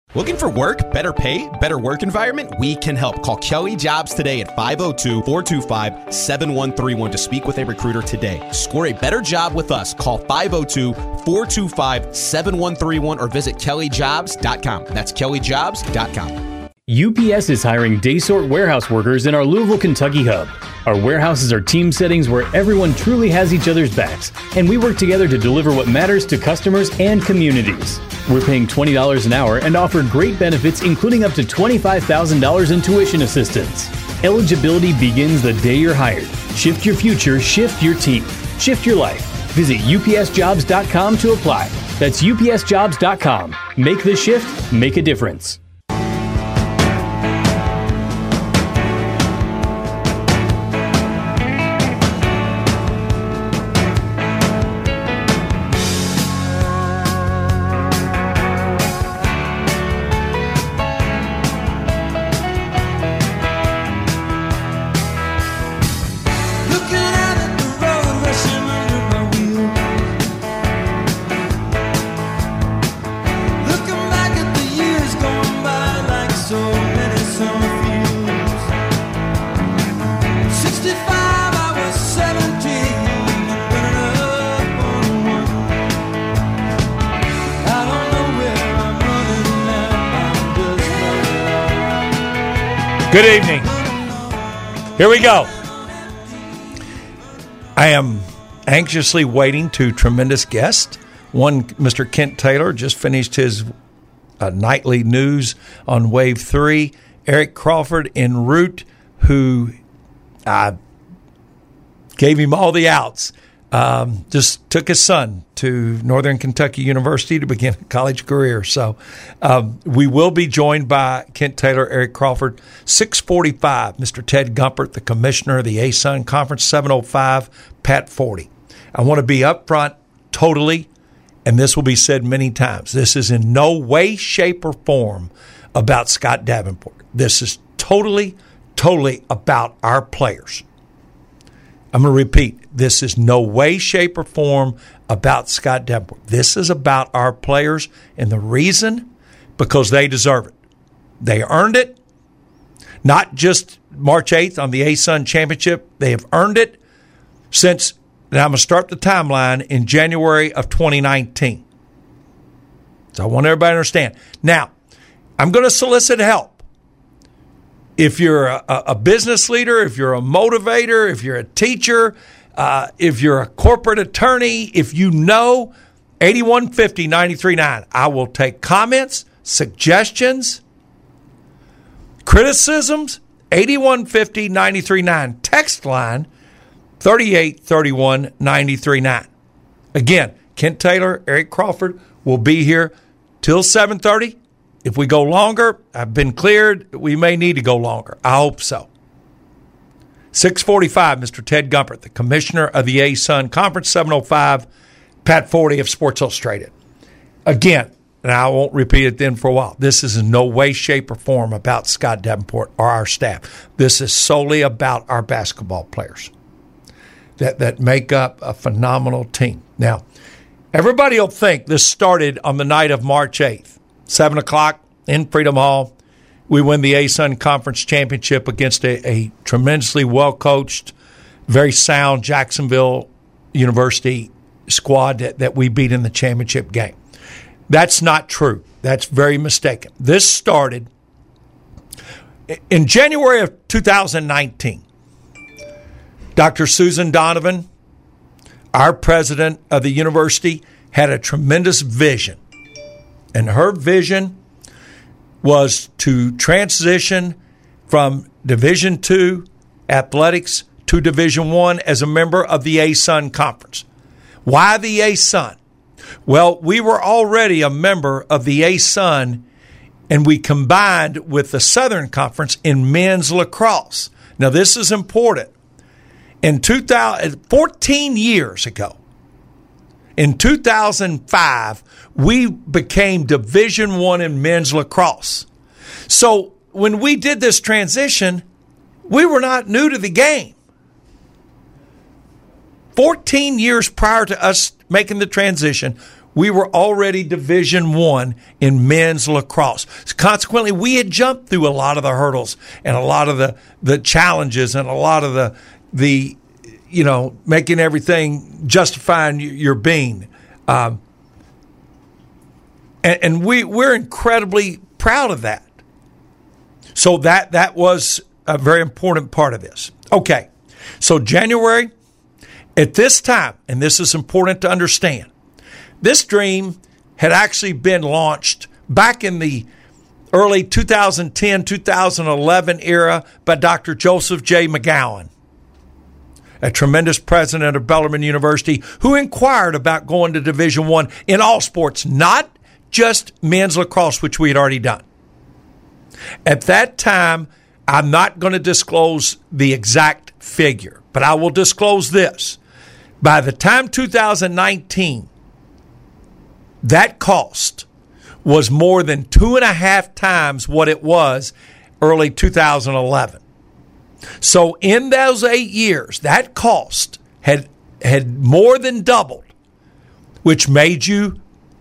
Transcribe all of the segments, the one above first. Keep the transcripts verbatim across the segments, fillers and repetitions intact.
Looking for work, better pay, better work environment? We can help. Call Kelly Jobs today at five oh two, four two five, seven one three one to speak with a recruiter today. Score a better job with us. Call five oh two, four two five, seven one three one or visit kelly jobs dot com. That's kelly jobs dot com. U P S is hiring day-sort warehouse workers in our Louisville, Kentucky hub. Our warehouses are team settings where everyone truly has each other's backs, and we work together to deliver what matters to customers and communities. We're paying twenty dollars an hour and offer great benefits, including up to twenty-five thousand dollars in tuition assistance. Eligibility begins the day you're hired. Shift your future, shift your team, shift your life. Visit U P S jobs dot com to apply. That's U P S jobs dot com. Make the shift, make a difference. Good evening. Here we go. I am anxiously waiting to tremendous guest. One, Mister Kent Taylor, just finished his uh, nightly news on Wave three. Eric Crawford en route, who I gave him all the outs. Um, just took his son to Northern Kentucky University to begin a college career. So um, we will be joined by Kent Taylor, Eric Crawford. six forty-five, Mister Ted Gumpert, the commissioner of the A S U N Conference. seven oh five, Pat Forty. I want to be upfront totally, and this will be said many times. This is in no way, shape, or form about Scott Davenport. This is totally, totally about our players. I'm going to repeat. This is no way, shape, or form about Scott Davenport. This is about our players, and the reason, because they deserve it. They earned it, not just March eighth on the A S U N Championship. They have earned it since, and I'm going to start the timeline, in January of twenty nineteen. So I want everybody to understand. Now, I'm going to solicit help. If you're a, a business leader, if you're a motivator, if you're a teacher, uh, if you're a corporate attorney, if you know, eighty-one fifty, ninety-three nine. I will take comments, suggestions, criticisms, eighty-one fifty, ninety-three nine. Text line, thirty-eight thirty-one, ninety-three nine. Again, Kent Taylor, Eric Crawford will be here till seven thirty. If we go longer, I've been cleared. We may need to go longer. I hope so. six forty-five, Mister Ted Gumpert, the commissioner of the A S U N Conference. seven oh five, Pat Forty of Sports Illustrated. Again, and I won't repeat it then for a while, this is in no way, shape, or form about Scott Davenport or our staff. This is solely about our basketball players that, that make up a phenomenal team. Now, everybody will think this started on the night of March eighth. seven o'clock in Freedom Hall. We win the A S U N Conference Championship against a, a tremendously well-coached, very sound Jacksonville University squad that, that we beat in the championship game. That's not true. That's very mistaken. This started in January of two thousand nineteen. Doctor Susan Donovan, our president of the university, had a tremendous vision. And her vision was to transition from Division two athletics to Division one as a member of the A S U N Conference. Why the A S U N? Well, we were already a member of the A S U N, and we combined with the Southern Conference in men's lacrosse. Now, this is important. In two thousand, fourteen years ago, in two thousand five, we became Division One in men's lacrosse. So when we did this transition, we were not new to the game. fourteen years prior to us making the transition, we were already Division One in men's lacrosse. So consequently, we had jumped through a lot of the hurdles and a lot of the, the challenges and a lot of the, the you know, making everything justifying your being. Um, and and we, we're incredibly proud of that. So that that was a very important part of this. Okay, so January, at this time, and this is important to understand, this dream had actually been launched back in the early two thousand ten, two thousand eleven era by Doctor Joseph J. McGowan, a tremendous president of Bellarmine University, who inquired about going to Division One in all sports, not just men's lacrosse, which we had already done. At that time, I'm not going to disclose the exact figure, but I will disclose this. By the time two thousand nineteen, that cost was more than two and a half times what it was early two thousand eleven. So in those eight years, that cost had had more than doubled, which made you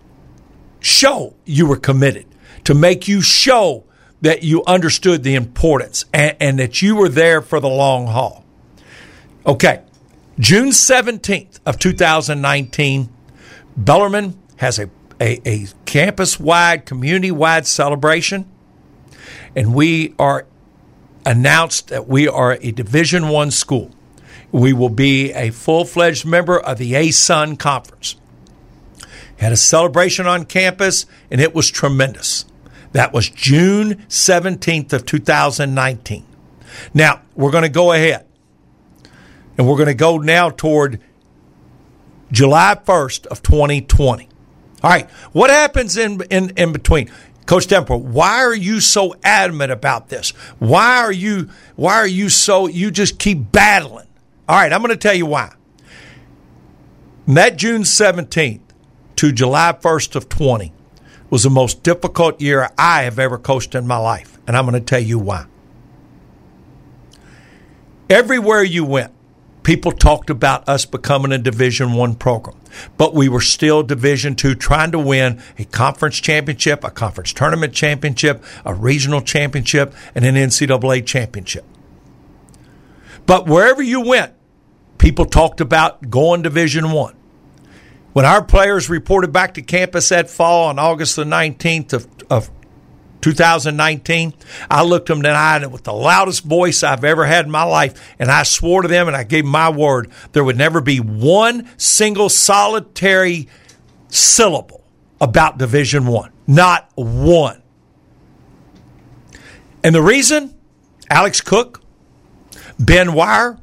show you were committed, to make you show that you understood the importance and, and that you were there for the long haul. Okay, June seventeenth of two thousand nineteen, Bellarmine has a, a, a campus-wide, community-wide celebration, and we are announced that we are a Division One school. We will be a full-fledged member of the A S U N Conference. Had a celebration on campus, and it was tremendous. That was June seventeenth of two thousand nineteen. Now, we're going to go ahead, and we're going to go now toward July first of twenty twenty. All right, what happens in, in, in between? Coach Davenport, why are you so adamant about this? Why are you why are you so, you just keep battling? All right, I'm going to tell you why. From that June seventeenth to July first of twenty was the most difficult year I have ever coached in my life, and I'm going to tell you why. Everywhere you went, people talked about us becoming a Division One program, but we were still Division Two, trying to win a conference championship, a conference tournament championship, a regional championship, and an N C double A championship. But wherever you went, people talked about going Division One. When our players reported back to campus that fall on August the nineteenth of, of two thousand nineteen, I looked them in the eye with the loudest voice I've ever had in my life, and I swore to them and I gave them my word there would never be one single solitary syllable about Division One. Not one. And the reason? Alex Cook, Ben Wire,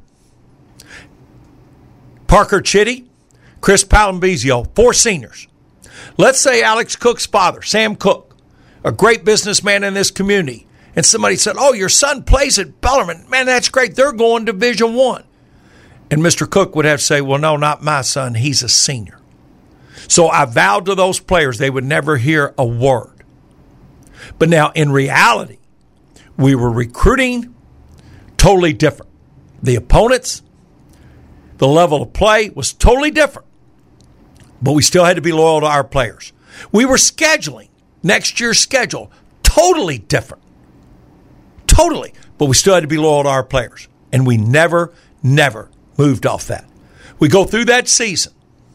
Parker Chitty, Chris Palambizio, four seniors. Let's say Alex Cook's father, Sam Cook, a great businessman in this community, and somebody said, oh, your son plays at Bellarmine. Man, that's great. They're going Division One. And Mister Cook would have to say, well, no, not my son. He's a senior. So I vowed to those players they would never hear a word. But now, in reality, we were recruiting totally different. The opponents, the level of play was totally different. But we still had to be loyal to our players. We were scheduling next year's schedule totally different. Totally. But we still had to be loyal to our players. And we never, never moved off that. We go through that season.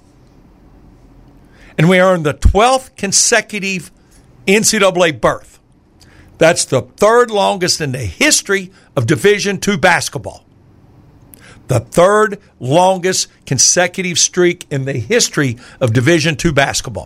And we earned the twelfth consecutive N C double A berth. That's the third longest in the history of Division Two basketball. The third longest consecutive streak in the history of Division Two basketball.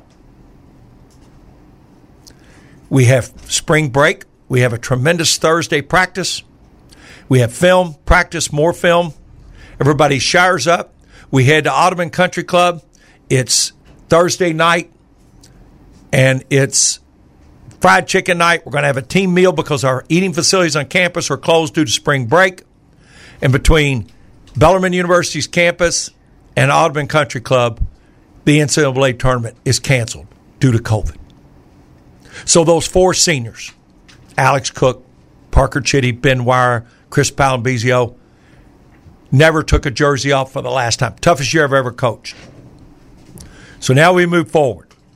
We have spring break. We have a tremendous Thursday practice. We have film, practice, more film. Everybody showers up. We head to Audubon Country Club. It's Thursday night, and it's fried chicken night. We're going to have a team meal because our eating facilities on campus are closed due to spring break. And between Bellarmine University's campus and Audubon Country Club, the N C double A tournament is canceled due to COVID. So those four seniors, Alex Cook, Parker Chitty, Ben Wire, Chris Palambizio, never took a jersey off for the last time. Toughest year I've ever coached. So now we move forward.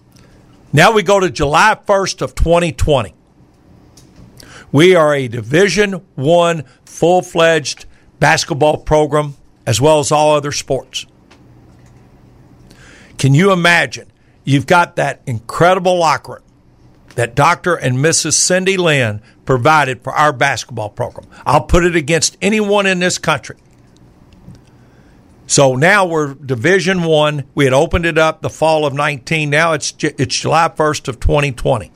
Now we go to July first of twenty twenty. We are a Division One full-fledged basketball program as well as all other sports. Can you imagine? You've got that incredible locker room that Doctor and Missus Cindy Lynn provided for our basketball program. I'll put it against anyone in this country. So now we're Division One. We had opened it up the fall of nineteen. Now it's it's July first of twenty twenty.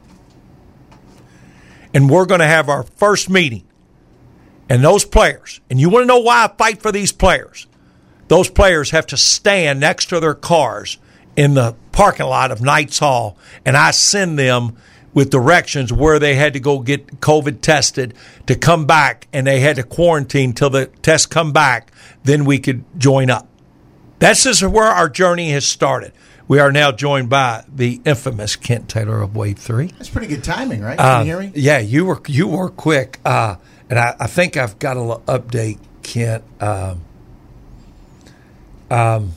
And we're going to have our first meeting. And those players, and you want to know why I fight for these players? Those players have to stand next to their cars in the parking lot of Knights Hall, and I send them with directions where they had to go get COVID tested to come back, and they had to quarantine till the tests come back, then we could join up. This is where our journey has started. We are now joined by the infamous Kent Taylor of Wave three. That's pretty good timing, right? Can uh, you hear me? Yeah, you were you were quick, uh, and I, I think I've got an update, Kent. Um, um,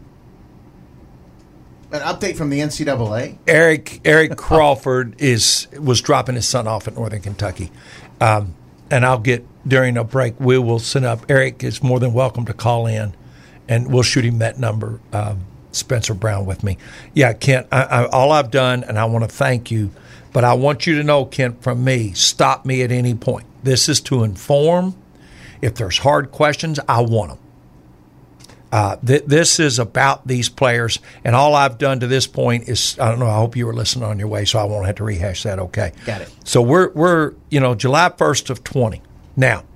An update from the N C double A. Eric Eric Crawford is was dropping his son off at Northern Kentucky, um, and I'll get during a break. We will send up. Eric is more than welcome to call in, and we'll shoot him that number. Um, Spencer Brown with me. Yeah, Kent. I, I, all I've done, and I want to thank you, but I want you to know, Kent, from me, stop me at any point. This is to inform. If there's hard questions, I want them. Uh, th- this is about these players, and all I've done to this point is, I don't know, I hope you were listening on your way, so I won't have to rehash that, okay? Got it. So we're, we're you know, July first of twenty. Now,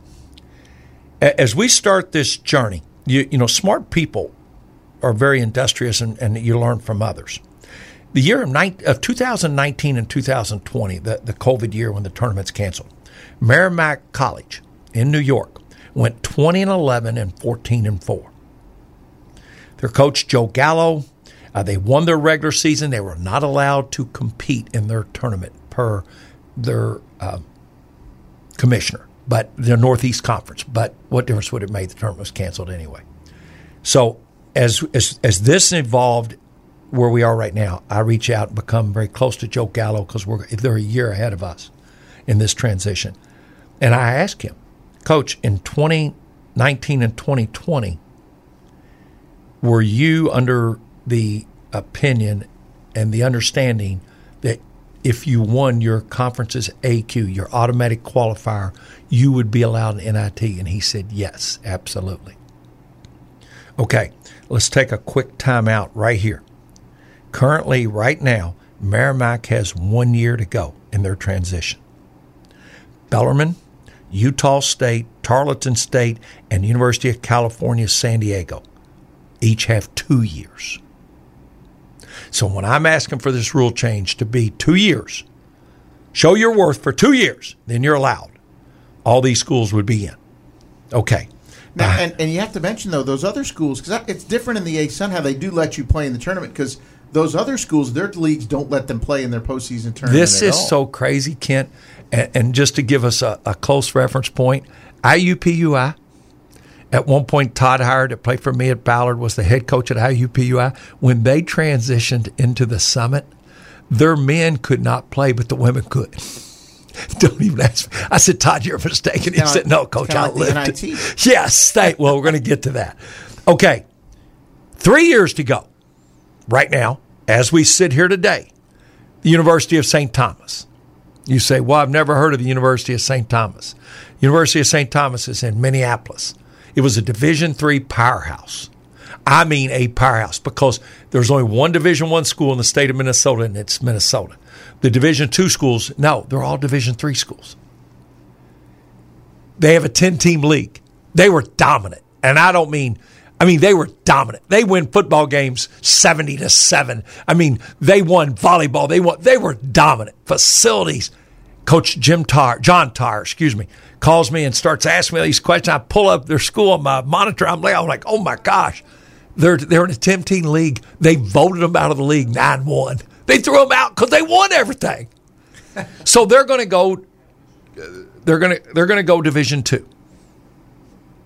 a- as we start this journey, you, you know, smart people are very industrious, and, and you learn from others. The year of, ni- of two thousand nineteen and two thousand twenty, the, the COVID year when the tournament's canceled, Merrimack College in New York went twenty and eleven and fourteen and four. Their coach, Joe Gallo, uh, they won their regular season. They were not allowed to compete in their tournament per their uh, commissioner, but the Northeast Conference. But what difference would it make? The tournament was canceled anyway. So as as, as this evolved where we are right now, I reach out and become very close to Joe Gallo because we're they're a year ahead of us in this transition. And I ask him, Coach, in twenty nineteen and twenty twenty, were you under the opinion and the understanding that if you won your conference's A Q, your automatic qualifier, you would be allowed an N I T? And he said, yes, absolutely. Okay, let's take a quick time out right here. Currently, right now, Merrimack has one year to go in their transition. Bellarmine, Utah State, Tarleton State, and University of California, San Diego each have two years. So when I'm asking for this rule change to be two years, show your worth for two years, then you're allowed. All these schools would be in. Okay. Now, Uh, and, and you have to mention, though, those other schools, because it's different in the A-Sun how they do let you play in the tournament, because those other schools, their leagues don't let them play in their postseason tournament This at is all. so crazy, Kent. And, and just to give us a, a close reference point, I U P U I, at one point, Todd Howard, that played for me at Ballard, was the head coach at I U P U I. When they transitioned into the Summit, their men could not play, but the women could. Don't even ask me. I said, Todd, you're mistaken. He Kinda said, like- no, Coach, kinda I like the lived N I it. T. Yes. Thank, well, we're going to get to that. Okay. Three years to go. Right now, as we sit here today, the University of Saint Thomas. You say, well, I've never heard of the University of Saint Thomas. University of Saint Thomas is in Minneapolis. It was a Division three powerhouse. I mean a powerhouse, because there's only one Division one school in the state of Minnesota, and it's Minnesota. The Division two schools, no, they're all Division three schools. They have a ten-team league. They were dominant. And I don't mean, I mean, they were dominant. They win football games seventy to seven. I mean, they won volleyball. They won, they were dominant. Facilities. Coach Jim Tar, John Tar, excuse me, calls me and starts asking me these questions. I pull up their school on my monitor. I'm like, I'm like, oh my gosh, they're they're in a ten-team league. They voted them out of the league nine one. They threw them out because they won everything. So they're going to go. They're going to they're going to go Division two.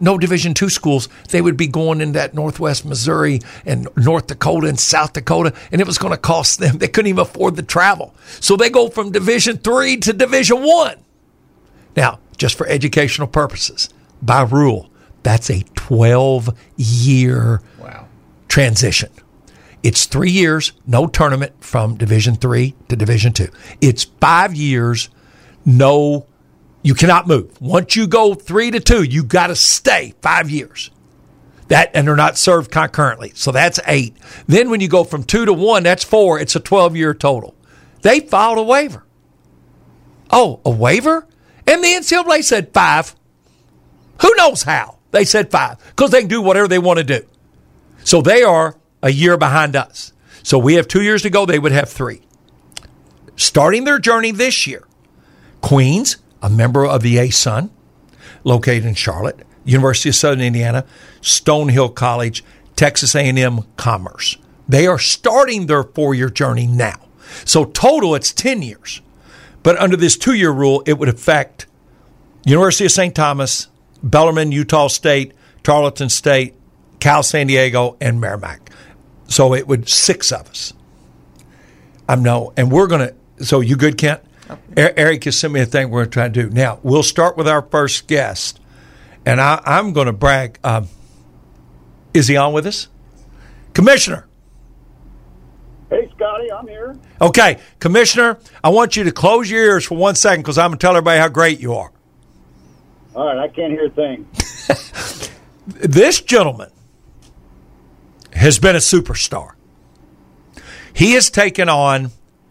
no Division two schools, they would be going in that Northwest Missouri and North Dakota and South Dakota, and it was going to cost them. They couldn't even afford the travel. So they go from Division three to Division one. Now, just for educational purposes, by rule, that's a twelve-year wow. transition. It's three years, no tournament from Division three to Division two. It's five years, no, you cannot move. Once you go three to two, you got to stay five years. That, and they're not served concurrently. So that's eight. Then when you go from two to one, that's four. It's a twelve-year total. They filed a waiver. Oh, a waiver? And the N C double A said five. Who knows how? They said five because they can do whatever they want to do. So they are a year behind us. So we have two years to go. They would have three. Starting their journey this year, Queens, a member of the A S U N, located in Charlotte, University of Southern Indiana, Stonehill College, Texas A and M Commerce. They are starting their four-year journey now. So total, it's ten years. But under this two-year rule, it would affect University of Saint Thomas, Bellarmine, Utah State, Tarleton State, Cal San Diego, and Merrimack. So it would six of us. I'm no, and we're going to, so you good, Kent? Eric has sent me a thing we're going to try to do. Now, we'll start with our first guest, and I, I'm going to brag. Um, is he on with us? Commissioner. Hey, Scotty, I'm here. Okay, Commissioner, I want you to close your ears for one second because I'm going to tell everybody how great you are. All right, I can't hear a thing. This gentleman has been a superstar. He has taken on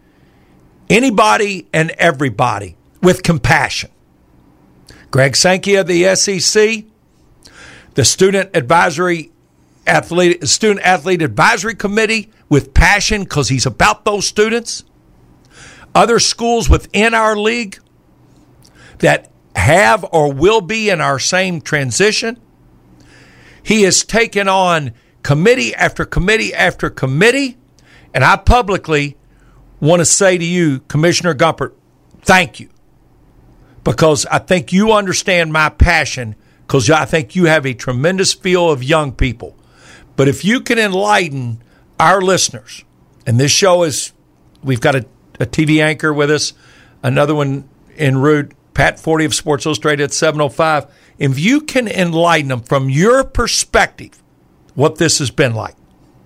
anybody and everybody with compassion. Greg Sankey of the S E C, the Student Advisory Athlete, Student Athlete Advisory Committee with passion because he's about those students. Other schools within our league that have or will be in our same transition. He has taken on committee after committee after committee. And I publicly want to say to you, Commissioner Gumpert, thank you. Because I think you understand my passion because I think you have a tremendous feel of young people. But if you can enlighten our listeners, and this show is, we've got a, a T V anchor with us, another one en route, Pat Forty of Sports Illustrated at seven oh five. If you can enlighten them from your perspective, what this has been like.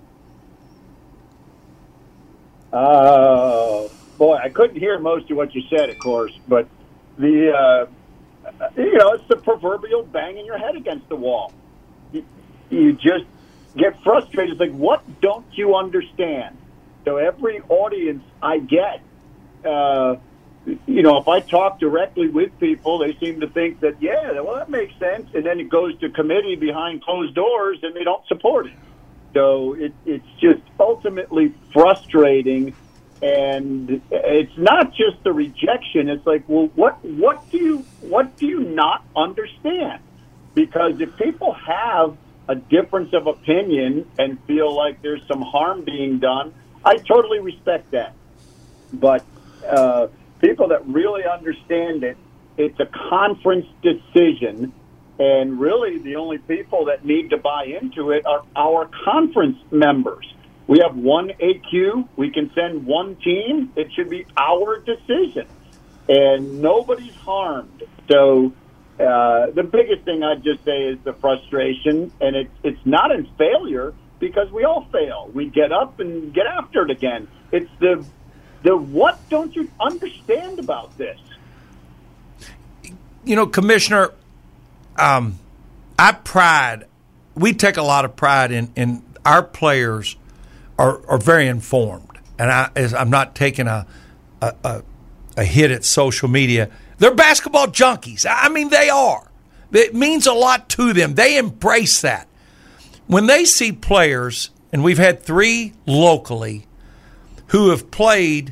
Uh, boy, I couldn't hear most of what you said, of course, but the, uh, you know, it's the proverbial banging your head against the wall. You, you just get frustrated. It's like, what don't you understand? So every audience I get, uh, you know, if I talk directly with people, they seem to think that, yeah, well, that makes sense. And then it goes to committee behind closed doors and they don't support it. So it, it's just ultimately frustrating. And it's not just the rejection. It's like, well, what, what do you, what do you not understand? Because if people have a difference of opinion and feel like there's some harm being done, I totally respect that. But, uh, people that really understand it, it's a conference decision, and really the only people that need to buy into it are our conference members. We have one A Q. We can send one team. It should be our decision, and nobody's harmed. So uh, the biggest thing I'd just say is the frustration, and it's it's not in failure because we all fail. We get up and get after it again. It's the The what don't you understand about this? You know, Commissioner, um, I pride, we take a lot of pride in, in our players are, are very informed. And I, as I'm not taking a, a, a, a hit at social media. They're basketball junkies. I mean, they are. It means a lot to them. They embrace that. When they see players, and we've had three locally, who have played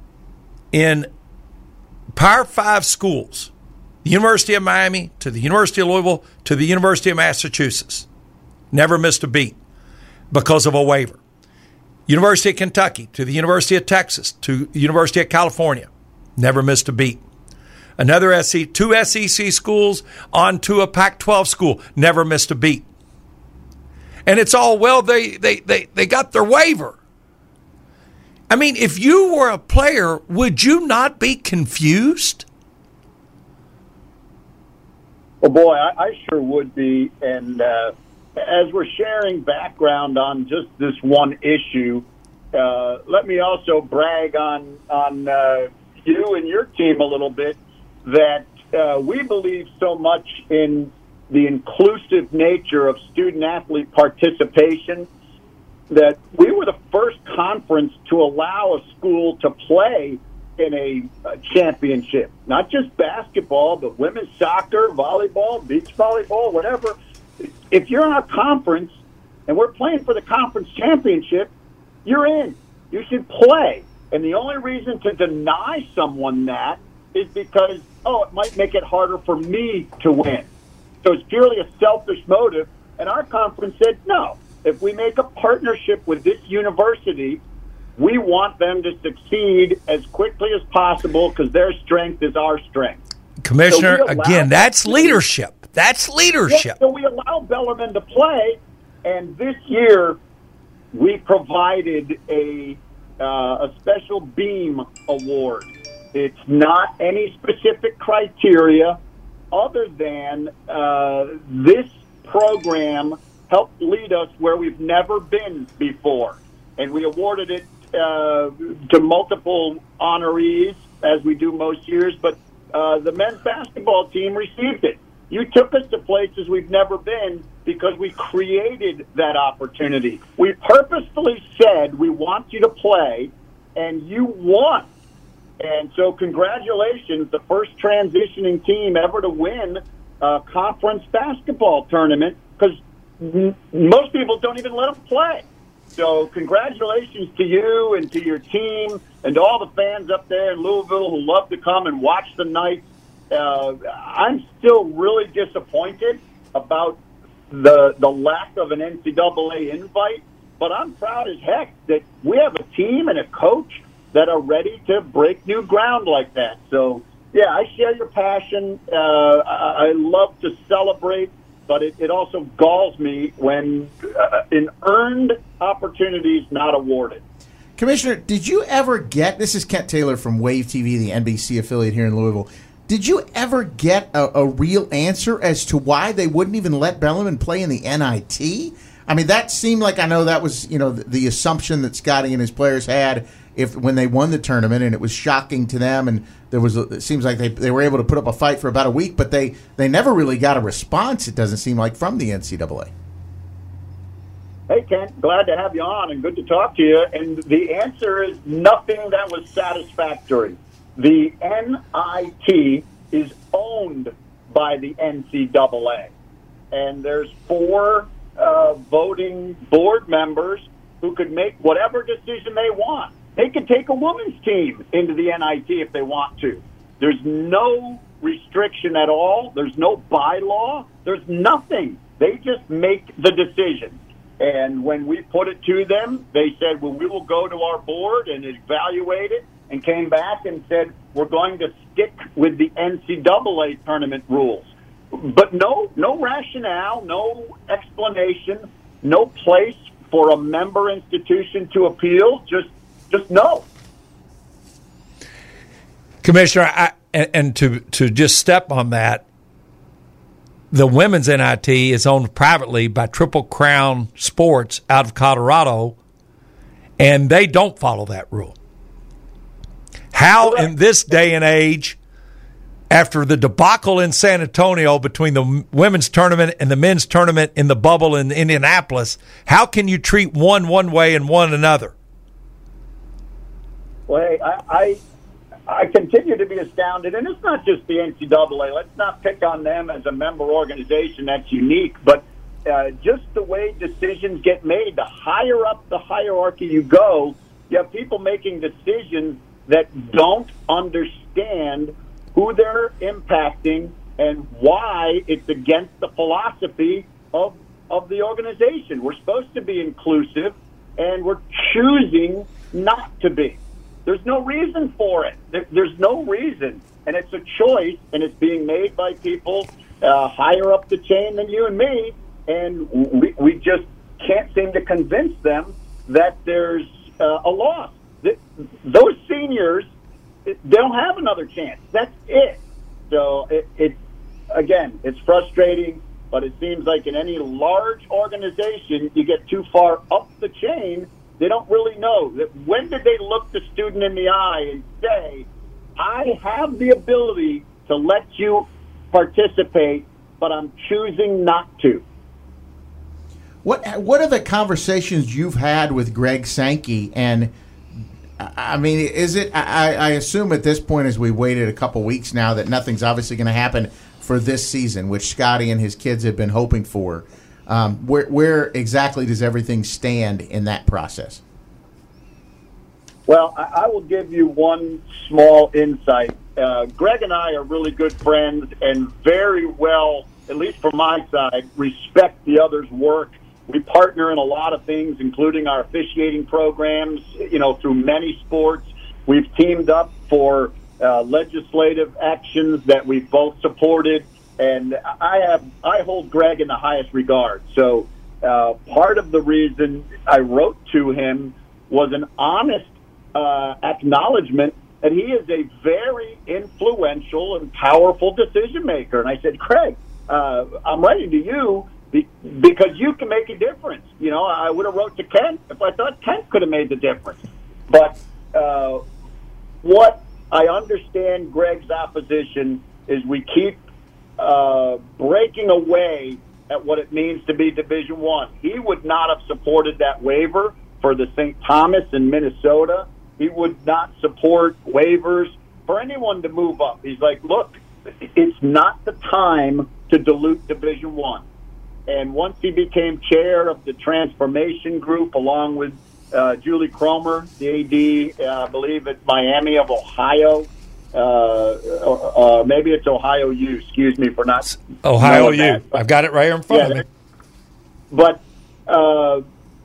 in Power Five schools, the University of Miami to the University of Louisville to the University of Massachusetts. Never missed a beat because of a waiver. University of Kentucky to the University of Texas to the University of California. Never missed a beat. Another S E C, two S E C schools onto a Pac twelve school. Never missed a beat. And it's all, well, they, they, they, they got their waiver. I mean, if you were a player, would you not be confused? Well, boy, I, I sure would be. And uh, as we're sharing background on just this one issue, uh, let me also brag on, on uh, you and your team a little bit that uh, we believe so much in the inclusive nature of student-athlete participation that we were the first conference to allow a school to play in a, a championship, not just basketball, but women's soccer, volleyball, beach volleyball, whatever. If you're in our conference and we're playing for the conference championship, you're in. You should play. And the only reason to deny someone that is because, oh, it might make it harder for me to win. So it's purely a selfish motive. And our conference said, no, if we make a partnership with this university, we want them to succeed as quickly as possible because their strength is our strength. Commissioner, So again, that's leadership. That's leadership. Yeah, so we allow Bellarmine to play, and this year we provided a uh, a special beam award. It's not any specific criteria other than uh, this program helped lead us where we've never been before. And we awarded it uh, to multiple honorees, as we do most years, but uh, the men's basketball team received it. You took us to places we've never been because we created that opportunity. We purposefully said we want you to play, and you won. And so congratulations, the first transitioning team ever to win a conference basketball tournament, because m- most people don't even let them play. So congratulations to you and to your team and to all the fans up there in Louisville who love to come and watch the Knights. Uh, I'm still really disappointed about the the lack of an N C double A invite, but I'm proud as heck that we have a team and a coach that are ready to break new ground like that. So, yeah, I share your passion. Uh, I, I love to celebrate, but it, it also galls me when uh, an earned opportunity is not awarded. Commissioner, did you ever get, this is Kent Taylor from Wave T V, the N B C affiliate here in Louisville, did you ever get a, a real answer as to why they wouldn't even let Bellarmine play in the N I T? I mean, that seemed like, I know that was, you know, the, the assumption that Scotty and his players had if when they won the tournament, and it was shocking to them, and there was a, it seems like they they were able to put up a fight for about a week, but they, they never really got a response, it doesn't seem like, from the N C double A. Hey, Kent, glad to have you on and good to talk to you. And the answer is nothing that was satisfactory. The N I T is owned by the N C double A, and there's four uh, voting board members who could make whatever decision they want. They could take a women's team into the N I T if they want to. There's no restriction at all. There's no bylaw. There's nothing. They just make the decision. And when we put it to them, they said, well, we will go to our board and evaluate it, and came back and said, we're going to stick with the N C double A tournament rules. But no, no rationale, no explanation, no place for a member institution to appeal, just just no. Commissioner, I, and, and to, to just step on that, the women's N I T is owned privately by Triple Crown Sports out of Colorado, and they don't follow that rule. How Correct. in this day and age, after the debacle in San Antonio between the women's tournament and the men's tournament in the bubble in Indianapolis, how can you treat one one way and one another? Well, hey, I, I I continue to be astounded, and it's not just the N C double A. Let's not pick on them as a member organization that's unique, but uh, just the way decisions get made, the higher up the hierarchy you go, you have people making decisions that don't understand who they're impacting and why it's against the philosophy of of the organization. We're supposed to be inclusive, and we're choosing not to be. There's no reason for it. There, there's no reason. and it's a choice, and it's being made by people uh, higher up the chain than you and me, and we, we just can't seem to convince them that there's uh, a loss. Th- those seniors, they don't have another chance. That's it. So it, it again, it's frustrating, but it seems like in any large organization, you get too far up the chain, they don't really know. That when did they look the student in the eye and say, I have the ability to let you participate, but I'm choosing not to? What What are the conversations you've had with Greg Sankey? And I mean, is it? I, I assume at this point, as we waited a couple weeks now, that nothing's obviously going to happen for this season, which Scotty and his kids have been hoping for. Um, where where exactly does everything stand in that process? Well, I, I will give you one small insight. Uh, Greg and I are really good friends and very well, at least from my side, respect the other's work. We partner in a lot of things, including our officiating programs, you know, through many sports. We've teamed up for uh, legislative actions that we've both supported, and I have I hold Greg in the highest regard. So uh, part of the reason I wrote to him was an honest uh, acknowledgement that he is a very influential and powerful decision maker. And I said, Craig, uh, I'm writing to you because you can make a difference. You know, I would have wrote to Kent if I thought Kent could have made the difference. But uh, what I understand Greg's opposition is we keep uh, breaking away at what it means to be Division One. He would not have supported that waiver for the Saint Thomas in Minnesota. He would not support waivers for anyone to move up. He's like, look, it's not the time to dilute Division One. And once he became chair of the transformation group, along with uh, Julie Cromer, the A D, uh, I believe at Miami of Ohio, uh, uh, maybe it's Ohio U. Excuse me for not Ohio U. I've got it right here in front yeah, of me. But uh,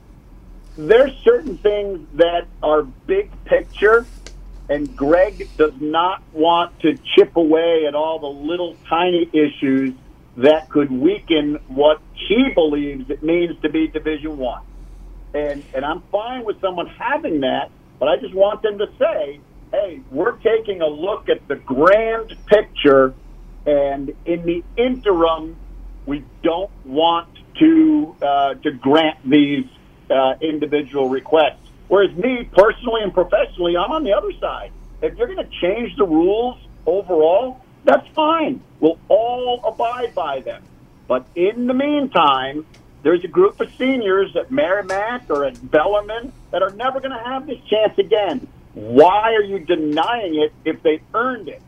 there's certain things that are big picture, and Greg does not want to chip away at all the little tiny issues that could weaken what he believes it means to be Division One. And and I'm fine with someone having that, but I just want them to say, hey, we're taking a look at the grand picture, and in the interim, we don't want to uh, to grant these uh, individual requests. Whereas me, personally and professionally, I'm on the other side. If you're going to change the rules overall, that's fine. We'll all abide by them. But in the meantime, there's a group of seniors at Merrimack or at Bellarmine that are never going to have this chance again. Why are you denying it if they earned it?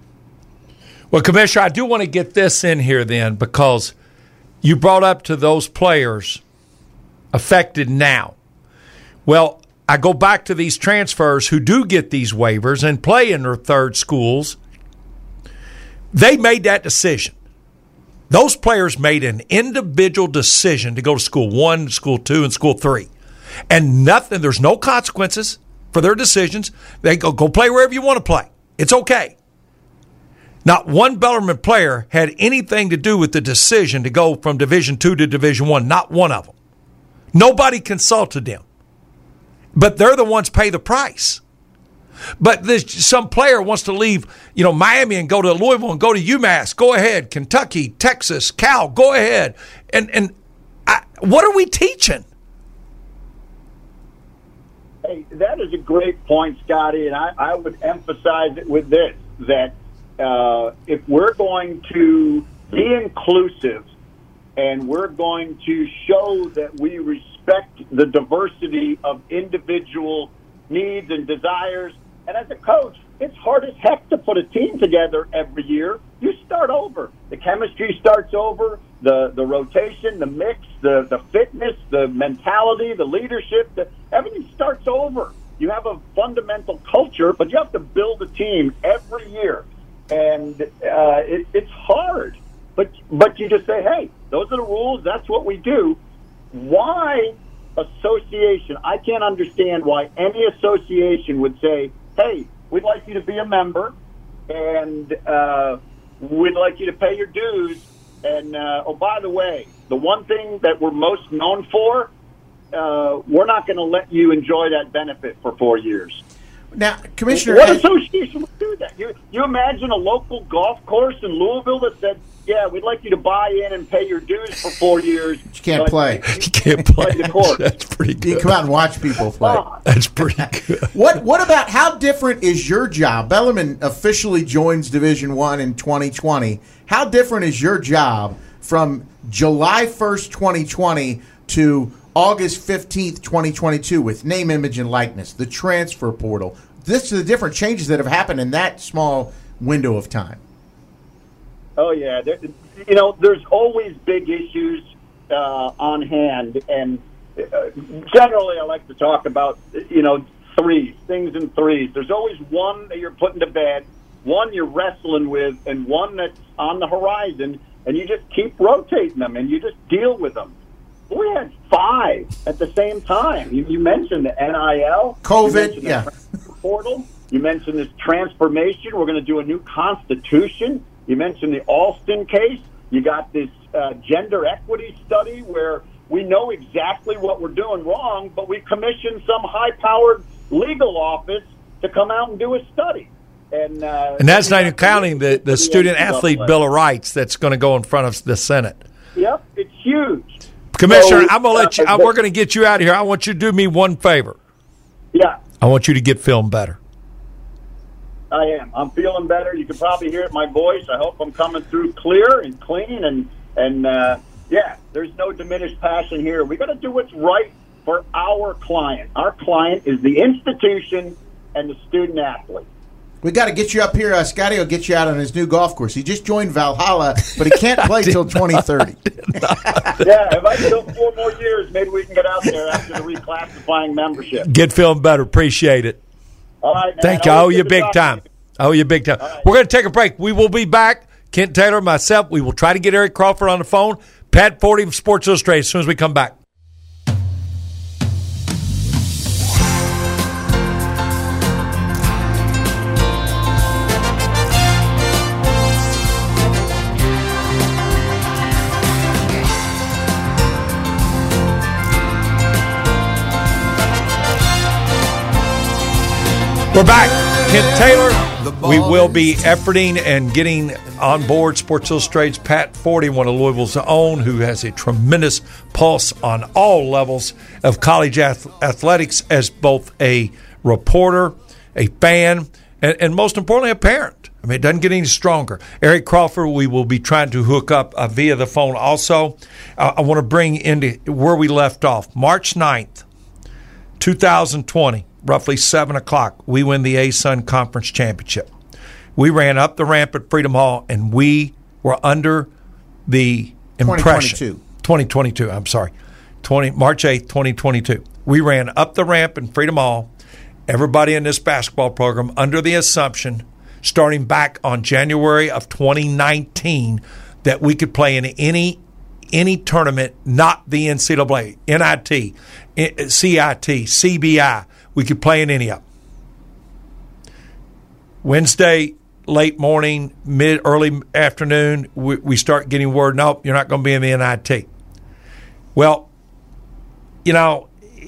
Well, Commissioner, I do want to get this in here then, because you brought up to those players affected now. Well, I go back to these transfers who do get these waivers and play in their third schools. They made that decision. Those players made an individual decision to go to school one, school two, and school three. And nothing, there's no consequences for their decisions. They go, go play wherever you want to play. It's okay. Not one Bellarmine player had anything to do with the decision to go from Division two to Division one. Not one of them. Nobody consulted them. But they're the ones pay the price. But there's some player wants to leave, you know, Miami and go to Louisville and go to UMass. Go ahead. Kentucky, Texas, Cal, go ahead. And and I, what are we teaching? Hey, that is a great point, Scotty, and I, I would emphasize it with this, that uh, if we're going to be inclusive and we're going to show that we respect the diversity of individual needs and desires, and as a coach, it's hard as heck to put a team together every year. You start over. The chemistry starts over, the, the rotation, the mix, the, the fitness, the mentality, the leadership, the, everything starts over. You have a fundamental culture, but you have to build a team every year. And uh, it, it's hard. But, but you just say, hey, those are the rules. That's what we do. Why association? I can't understand why any association would say, hey, we'd like you to be a member, and uh, we'd like you to pay your dues. And, uh, oh, by the way, the one thing that we're most known for, uh, we're not going to let you enjoy that benefit for four years. Now, Commissioner... What association would do that? You, you imagine a local golf course in Louisville that said, yeah, we'd like you to buy in and pay your dues for four years. You can't play. You can't play. The course. That's pretty good. You come out and watch people play. That's pretty good. What What about how different is your job? Bellarmine officially joins Division One in twenty twenty. How different is your job from July first, twenty twenty to August fifteenth, twenty twenty-two with name, image, and likeness, the transfer portal? This is the different changes that have happened in that small window of time. Oh, yeah. There, you know, there's always big issues uh, on hand. And uh, generally, I like to talk about, you know, threes, things in threes. There's always one that you're putting to bed, one you're wrestling with, and one that's on the horizon. And you just keep rotating them, and you just deal with them. We had five at the same time. You, you mentioned the N I L. COVID, yeah. Portal. You mentioned this transformation. We're going to do a new constitution. You mentioned the Alston case. You got this uh, gender equity study where we know exactly what we're doing wrong, but we commissioned some high-powered legal office to come out and do a study. And, uh, and that's not even counting the, the Student-Athlete Bill of Rights that's going to go in front of the Senate. Yep, it's huge. Commissioner, so, I'm going to let you. Uh, we're going to get you out of here. I want you to do me one favor. Yeah. I want you to get filmed better. I am. I'm feeling better. You can probably hear it in my voice. I hope I'm coming through clear and clean. And, and uh, yeah, there's no diminished passion here. We got to do what's right for our client. Our client is the institution and the student athlete. We got to get you up here. Uh, Scotty will get you out on his new golf course. He just joined Valhalla, but he can't play till twenty thirty. Yeah, if I can go four more years, maybe we can get out there after the reclassifying membership. Get filmed better. Appreciate it. All right, man. Thank you. I owe you big time. I owe you big time. Right. We're going to take a break. We will be back. Kent Taylor, myself. We will try to get Eric Crawford on the phone. Pat Forty of Sports Illustrated as soon as we come back. We're back. Kent Taylor. We will be efforting and getting on board Sports Illustrated's Pat Forty, one of Louisville's own, who has a tremendous pulse on all levels of college ath- athletics as both a reporter, a fan, and, and most importantly, a parent. I mean, it doesn't get any stronger. Eric Crawford, we will be trying to hook up uh, via the phone also. Uh, I want to bring into where we left off. March ninth, twenty twenty. Roughly seven o'clock, we win the A-Sun Conference Championship. We ran up the ramp at Freedom Hall, and we were under the impression. twenty twenty-two, I'm sorry. twenty March eighth, twenty twenty-two. We ran up the ramp in Freedom Hall, everybody in this basketball program, under the assumption, starting back on January of twenty nineteen, that we could play in any any tournament, not the N C double A, N I T, C I T, C B I. We could play in any of them. Wednesday, late morning, mid, early afternoon, we, we start getting word, nope, you're not going to be in the N I T. Well, you know,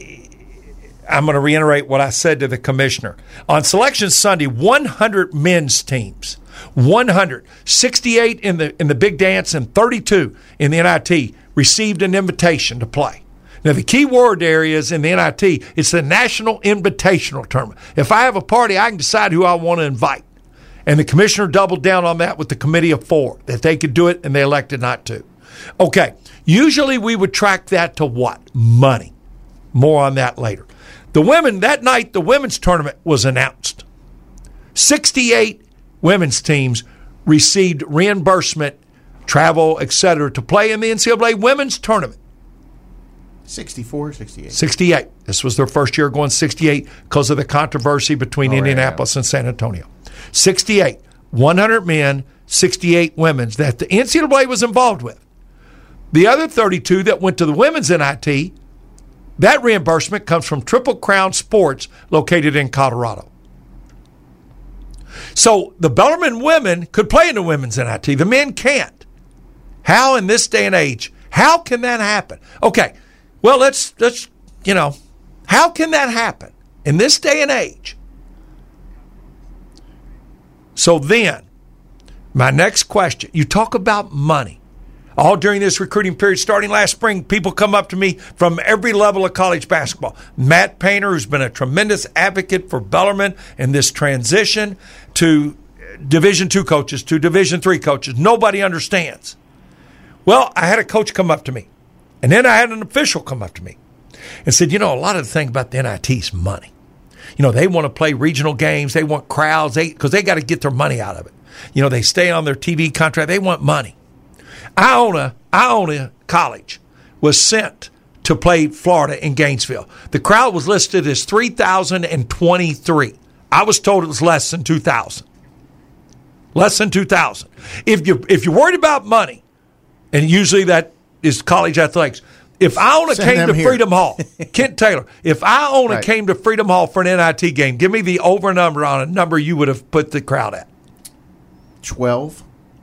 I'm going to reiterate what I said to the commissioner. On Selection Sunday, one hundred men's teams, one hundred, sixty-eight in the in the big dance and thirty-two in the N I T received an invitation to play. Now, the key word area is in the N I T, it's the National Invitational Tournament. If I have a party, I can decide who I want to invite. And the commissioner doubled down on that with the committee of four, that they could do it, and they elected not to. Okay, usually we would track that to what? Money. More on that later. The women, that night, the women's tournament was announced. sixty-eight women's teams received reimbursement, travel, et cetera, to play in the N C double A women's tournament. sixty-four, sixty-eight. sixty-eight. This was their first year going sixty-eight because of the controversy between oh, Indianapolis yeah. and San Antonio. sixty-eight. one hundred men, sixty-eight women that the N C double A was involved with. The other thirty-two that went to the women's N I T, that reimbursement comes from Triple Crown Sports located in Colorado. So the Bellarmine women could play in the women's N I T. The men can't. How in this day and age, how can that happen? Okay, well, let's, let's you know, how can that happen in this day and age? So then, my next question, you talk about money. All during this recruiting period, starting last spring, people come up to me from every level of college basketball. Matt Painter, who's been a tremendous advocate for Bellarmine in this transition to Division two coaches, to Division three coaches. Nobody understands. Well, I had a coach come up to me, and then I had an official come up to me and said, you know, a lot of the thing about the N I T is money. You know, they want to play regional games. They want crowds because they, they got to get their money out of it. You know, they stay on their T V contract. They want money. Iona, Iona College was sent to play Florida in Gainesville. The crowd was listed as three thousand twenty-three. I was told it was less than two thousand. Less than two thousand. If you if you're worried about money, and usually that is college athletics, if Iona Send came to here. Freedom Hall, Kent Taylor, if Iona Right. came to Freedom Hall for an N I T game, give me the over and under on a number you would have put the crowd at. twelve.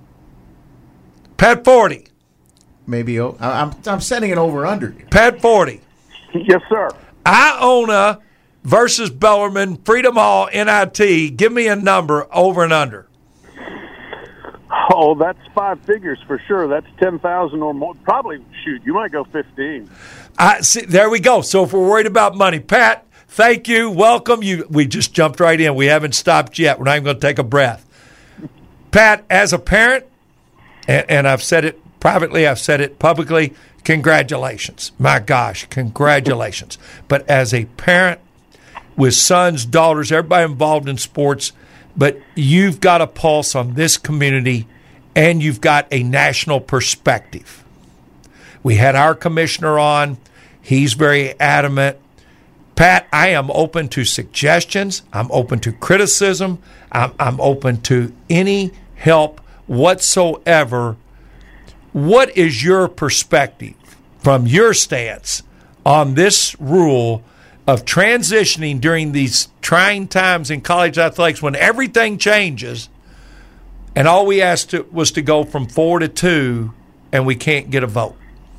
Pat forty. Maybe. oh, I- I'm, I'm setting it over under here. Pat forty. Yes, sir. Iona versus Bellarmine, Freedom Hall, N I T. Give me a number over and under. Oh, that's five figures for sure. That's ten thousand or more. Probably, shoot, you might go fifteen. I see. There we go. So if we're worried about money, Pat, thank you. Welcome. You. We just jumped right in. We haven't stopped yet. We're not even going to take a breath. Pat, as a parent, and, and I've said it privately, I've said it publicly, congratulations. My gosh, congratulations. But as a parent with sons, daughters, everybody involved in sports, but you've got a pulse on this community and you've got a national perspective. We had our commissioner on. He's very adamant. Pat, I am open to suggestions. I'm open to criticism. I'm, I'm open to any help whatsoever. What is your perspective from your stance on this rule of transitioning during these trying times in college athletics when everything changes and all we asked to, was to go from four to two and we can't get a vote?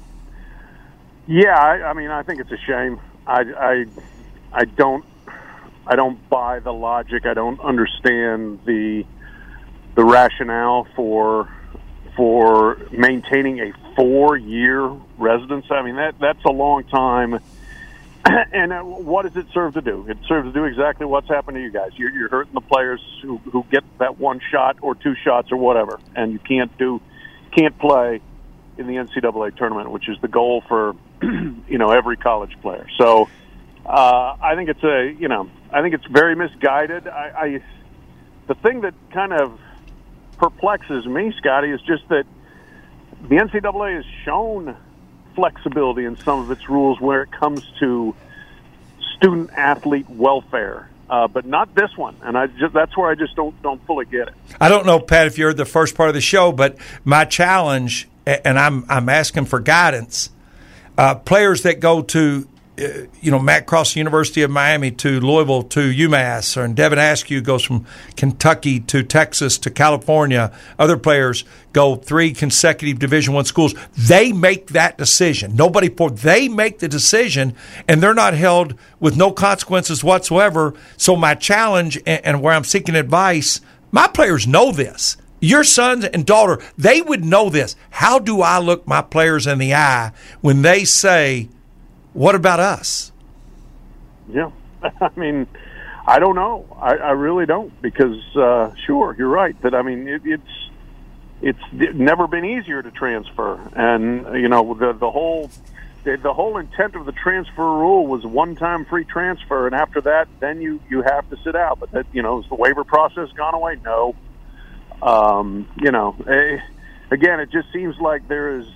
Yeah, I, I mean, I think it's a shame. I, I, I don't, I don't buy the logic. I don't understand the, the rationale for, for maintaining a four-year residence. I mean, that that's a long time. And uh, what does it serve to do? It serves to do exactly what's happened to you guys. You're, you're hurting the players who, who get that one shot or two shots or whatever, and you can't do, can't play in the N C double A tournament, which is the goal for, you know, every college player. So uh, I think it's a, you know, I think it's very misguided. I, I the thing that kind of perplexes me, Scotty, is just that the N C double A has shown flexibility in some of its rules where it comes to student athlete welfare, uh, but not this one. And I just, that's where I just don't don't fully get it. I don't know, Pat, if you heard the first part of the show, but my challenge, and I'm I'm asking for guidance, uh, players that go to, uh, you know, Matt Cross University of Miami to Louisville to UMass, or Devin Askew goes from Kentucky to Texas to California. Other players go three consecutive Division I schools. They make that decision. Nobody for they make the decision, and they're not held with no consequences whatsoever. So my challenge and, and where I'm seeking advice, my players know this. Your sons and daughter, they would know this. How do I look my players in the eye when they say, what about us? Yeah, I mean, I don't know. I, I really don't, because uh, sure, you're right that I mean it, it's it's never been easier to transfer, and you know the the whole the, the whole intent of the transfer rule was one time free transfer, and after that, then you you have to sit out. But that you know, has the waiver process gone away? No. Um, you know, eh, again, it just seems like there is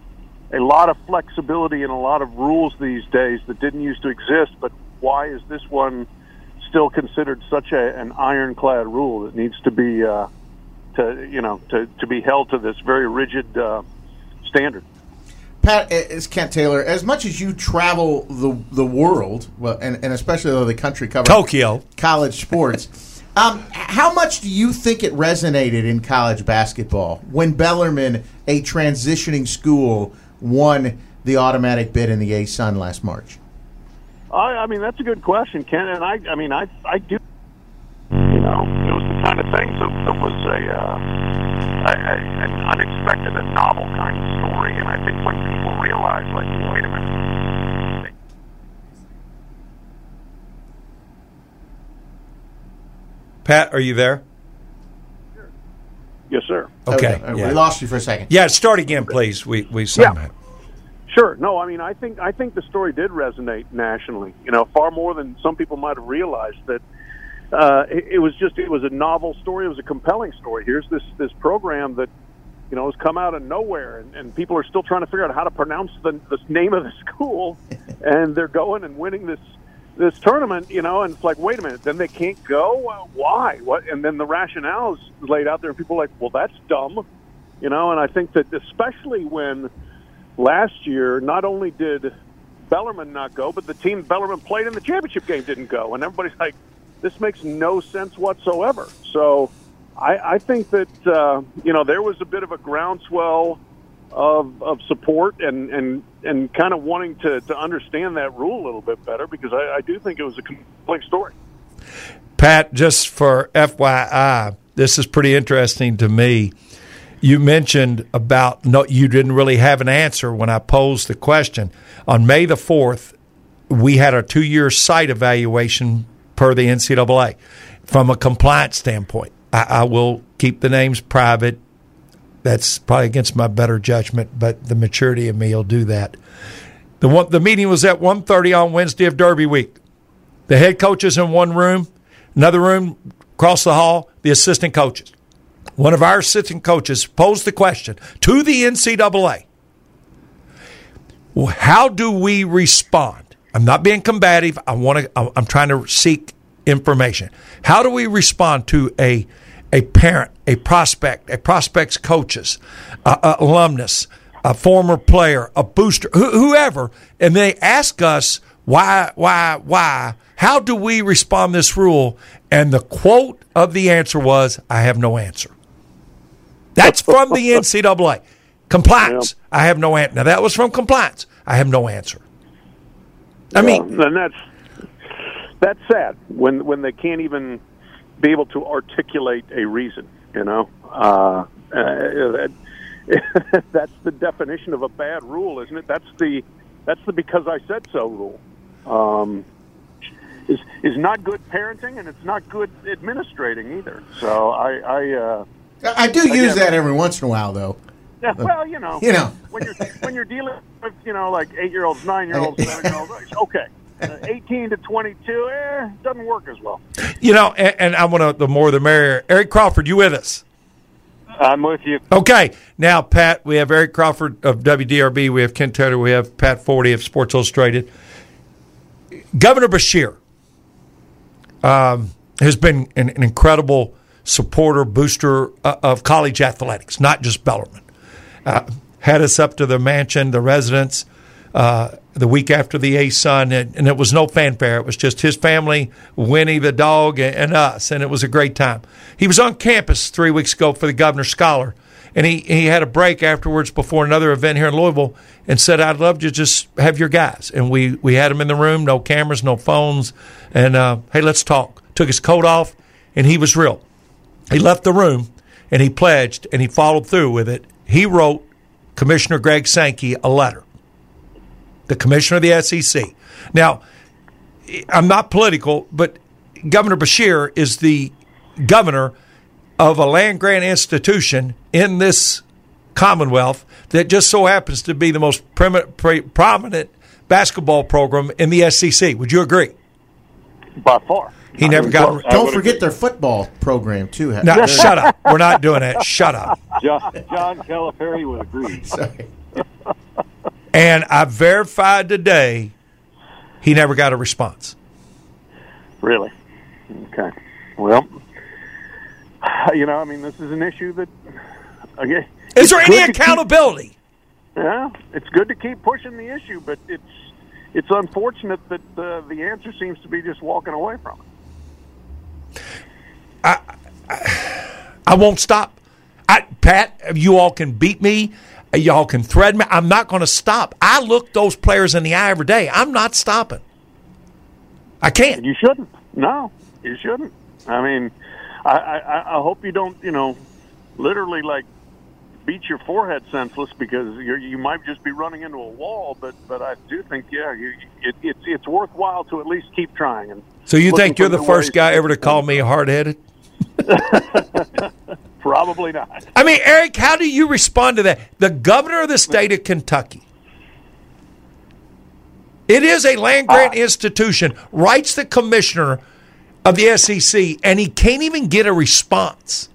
a lot of flexibility and a lot of rules these days that didn't used to exist, but why is this one still considered such a, an ironclad rule that needs to be, uh, to you know, to, to be held to this very rigid uh, standard? Pat, it's Kent Taylor. As much as you travel the the world, well, and, and especially the country covering Tokyo college sports, Um, how much do you think it resonated in college basketball when Bellarmine, a transitioning school, won the automatic bid in the A-Sun last March? I, I mean, that's a good question, Ken. And I, I mean, I, I do. You know, it was the kind of thing that, that was a, uh, a, a, an unexpected, a novel kind of story. And I think when people realize, like, wait a minute. Pat, are you there? Yes, sir. Okay. okay. Yeah. We lost you for a second. Yeah, start again, please. We we somehow. Yeah. Sure. No, I mean, I think I think the story did resonate nationally. You know, far more than some people might have realized. That uh, it, it was just it was a novel story. It was a compelling story. Here's this this program that you know has come out of nowhere, and, and people are still trying to figure out how to pronounce the, the name of the school, and they're going and winning this this tournament. You know, and it's like, wait a minute, then they can't go. Well, why? What? And then the rationale is laid out there, and people are like, well, that's dumb. You know, and I think that especially when last year, not only did Bellarmine not go, but the team Bellarmine played in the championship game didn't go. And everybody's like, this makes no sense whatsoever. So I, I think that, uh, you know, there was a bit of a groundswell of, of support and, and, and kind of wanting to, to understand that rule a little bit better, because I, I do think it was a compelling story. Pat, just for F Y I, this is pretty interesting to me. You mentioned about no, you didn't really have an answer when I posed the question. On May the fourth, we had a two-year site evaluation per the N C double A from a compliance standpoint. I, I will keep the names private. That's probably against my better judgment, but the maturity of me will do that. The one, the meeting was at one thirty on Wednesday of Derby week. The head coaches in one room, another room across the hall, the assistant coaches. One of our assistant coaches posed the question to the N C double A. Well, how do we respond? I'm not being combative. I want to. I'm trying to seek information. How do we respond to a a parent, a prospect, a prospect's coaches, a, a alumnus, a former player, a booster, wh- whoever, and they ask us why, why, why? How do we respond to this rule? And the quote of the answer was, "I have no answer." That's from the N C double A. Compliance. I have no answer. Now, that was from compliance. I have no answer. I mean, well, and that's that's sad when when they can't even be able to articulate a reason. You know, uh, uh, that's the definition of a bad rule, isn't it? That's the that's the because I said so rule. Um, is is not good parenting, and it's not good administrating either. So I. I uh, I do use that every once in a while, though. Yeah, well, you know, you know, when you're when you're dealing with you know like eight year olds, nine year olds, seven year olds, okay, uh, eighteen to twenty two, eh, doesn't work as well. You know, and, and I want to the more the merrier. Eric Crawford, you with us? I'm with you. Okay, now Pat, we have Eric Crawford of W D R B, we have Ken Taylor, we have Pat Forty of Sports Illustrated. Governor Beshear um, has been an, an incredible supporter, booster uh, of college athletics, not just Bellarmine. Uh, had us up to the mansion, the residence, uh, the week after the A-Sun, and, and it was no fanfare. It was just his family, Winnie the dog, and, and us, and it was a great time. He was on campus three weeks ago for the Governor's Scholar, and he, he had a break afterwards before another event here in Louisville and said, I'd love to just have your guys. And we, we had him in the room, no cameras, no phones, and, uh, hey, let's talk. Took his coat off, and he was real. He left the room, and he pledged, and he followed through with it. He wrote Commissioner Greg Sankey a letter, the commissioner of the S E C. Now, I'm not political, but Governor Beshear is the governor of a land-grant institution in this Commonwealth that just so happens to be the most prominent basketball program in the S E C. Would you agree? By far. He never got. Well, Don't forget agree. their football program too. No, shut up. We're not doing that. Shut up. John, John Calipari would agree. Sorry. And I verified today, he never got a response. Really? Okay. Well, you know, I mean, this is an issue that. Okay. Is there any accountability? Keep, yeah, it's good to keep pushing the issue, but it's it's unfortunate that uh, the answer seems to be just walking away from it. I won't stop. I, Pat, you all can beat me. Y'all can thread me. I'm not going to stop. I look those players in the eye every day. I'm not stopping. I can't. You shouldn't. No, you shouldn't. I mean, I, I, I hope you don't, you know, literally like beat your forehead senseless because you're, you might just be running into a wall. But, but I do think, yeah, you, it, it's it's worthwhile to at least keep trying. And so you think you're the first guy ever to call me hard-headed? Probably not. I mean, Eric, how do you respond to that? The governor of the state of Kentucky, it is a land-grant uh, institution, writes the commissioner of the S E C, and he can't even get a response.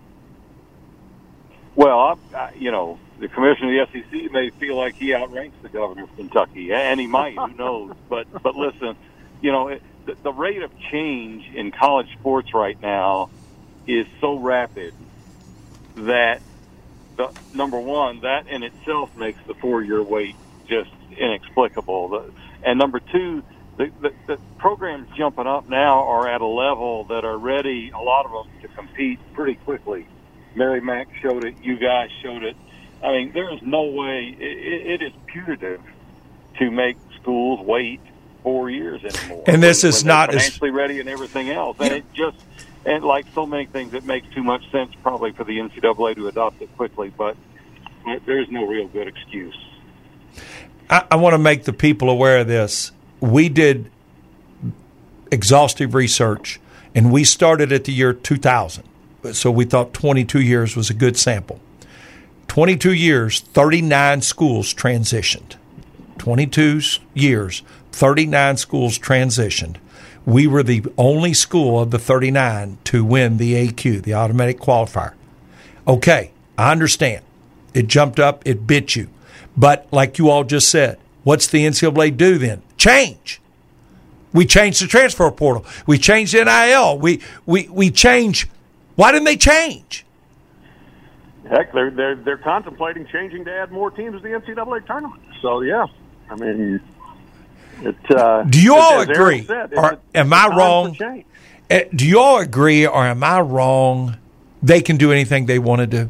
Well, I, you know, the commissioner of the S E C may feel like he outranks the governor of Kentucky, and he might, who knows. But, but listen, you know, it, the, the rate of change in college sports right now is so rapid that, the, number one, that in itself makes the four-year wait just inexplicable. The, and number two, the, the, the programs jumping up now are at a level that are ready, a lot of them, to compete pretty quickly. Mary Mack showed it. You guys showed it. I mean, there is no way. It, it is punitive to make schools wait four years anymore. And this when, is when not financially as ready and everything else. And it just, and like so many things, it makes too much sense probably for the N C double A to adopt it quickly. But there's no real good excuse. I, I want to make the people aware of this. We did exhaustive research, and we started at the year two thousand. So we thought twenty-two years was a good sample. twenty-two years, thirty-nine schools transitioned. twenty-two years, thirty-nine schools transitioned. We were the only school of the thirty-nine to win the A Q, the automatic qualifier. Okay, I understand. It jumped up, it bit you. But like you all just said, what's the N C double A do then? Change. We changed the transfer portal. We changed N I L. We we we change. Why didn't they change? Heck, they're they're they're contemplating changing to add more teams to the N C double A tournament. So yeah, I mean, it. Uh, do you all as agree? Said, or am I wrong? Do you all agree, or am I wrong? They can do anything they want to do.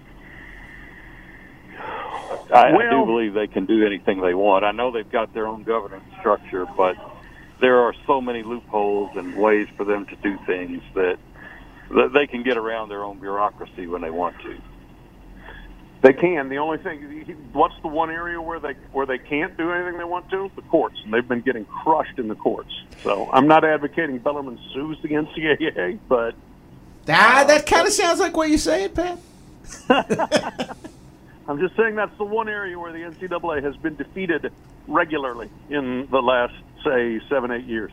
I, well, I do believe they can do anything they want. I know they've got their own governance structure, but there are so many loopholes and ways for them to do things that, that they can get around their own bureaucracy when they want to. They can. The only thing, what's the one area where they where they can't do anything they want to? The courts, and they've been getting crushed in the courts. So I'm not advocating Bellarmine sues the N C double A, but ah, that kind of sounds like what you're saying, Pat. I'm just saying that's the one area where the N C double A has been defeated regularly in the last, say, seven, eight years.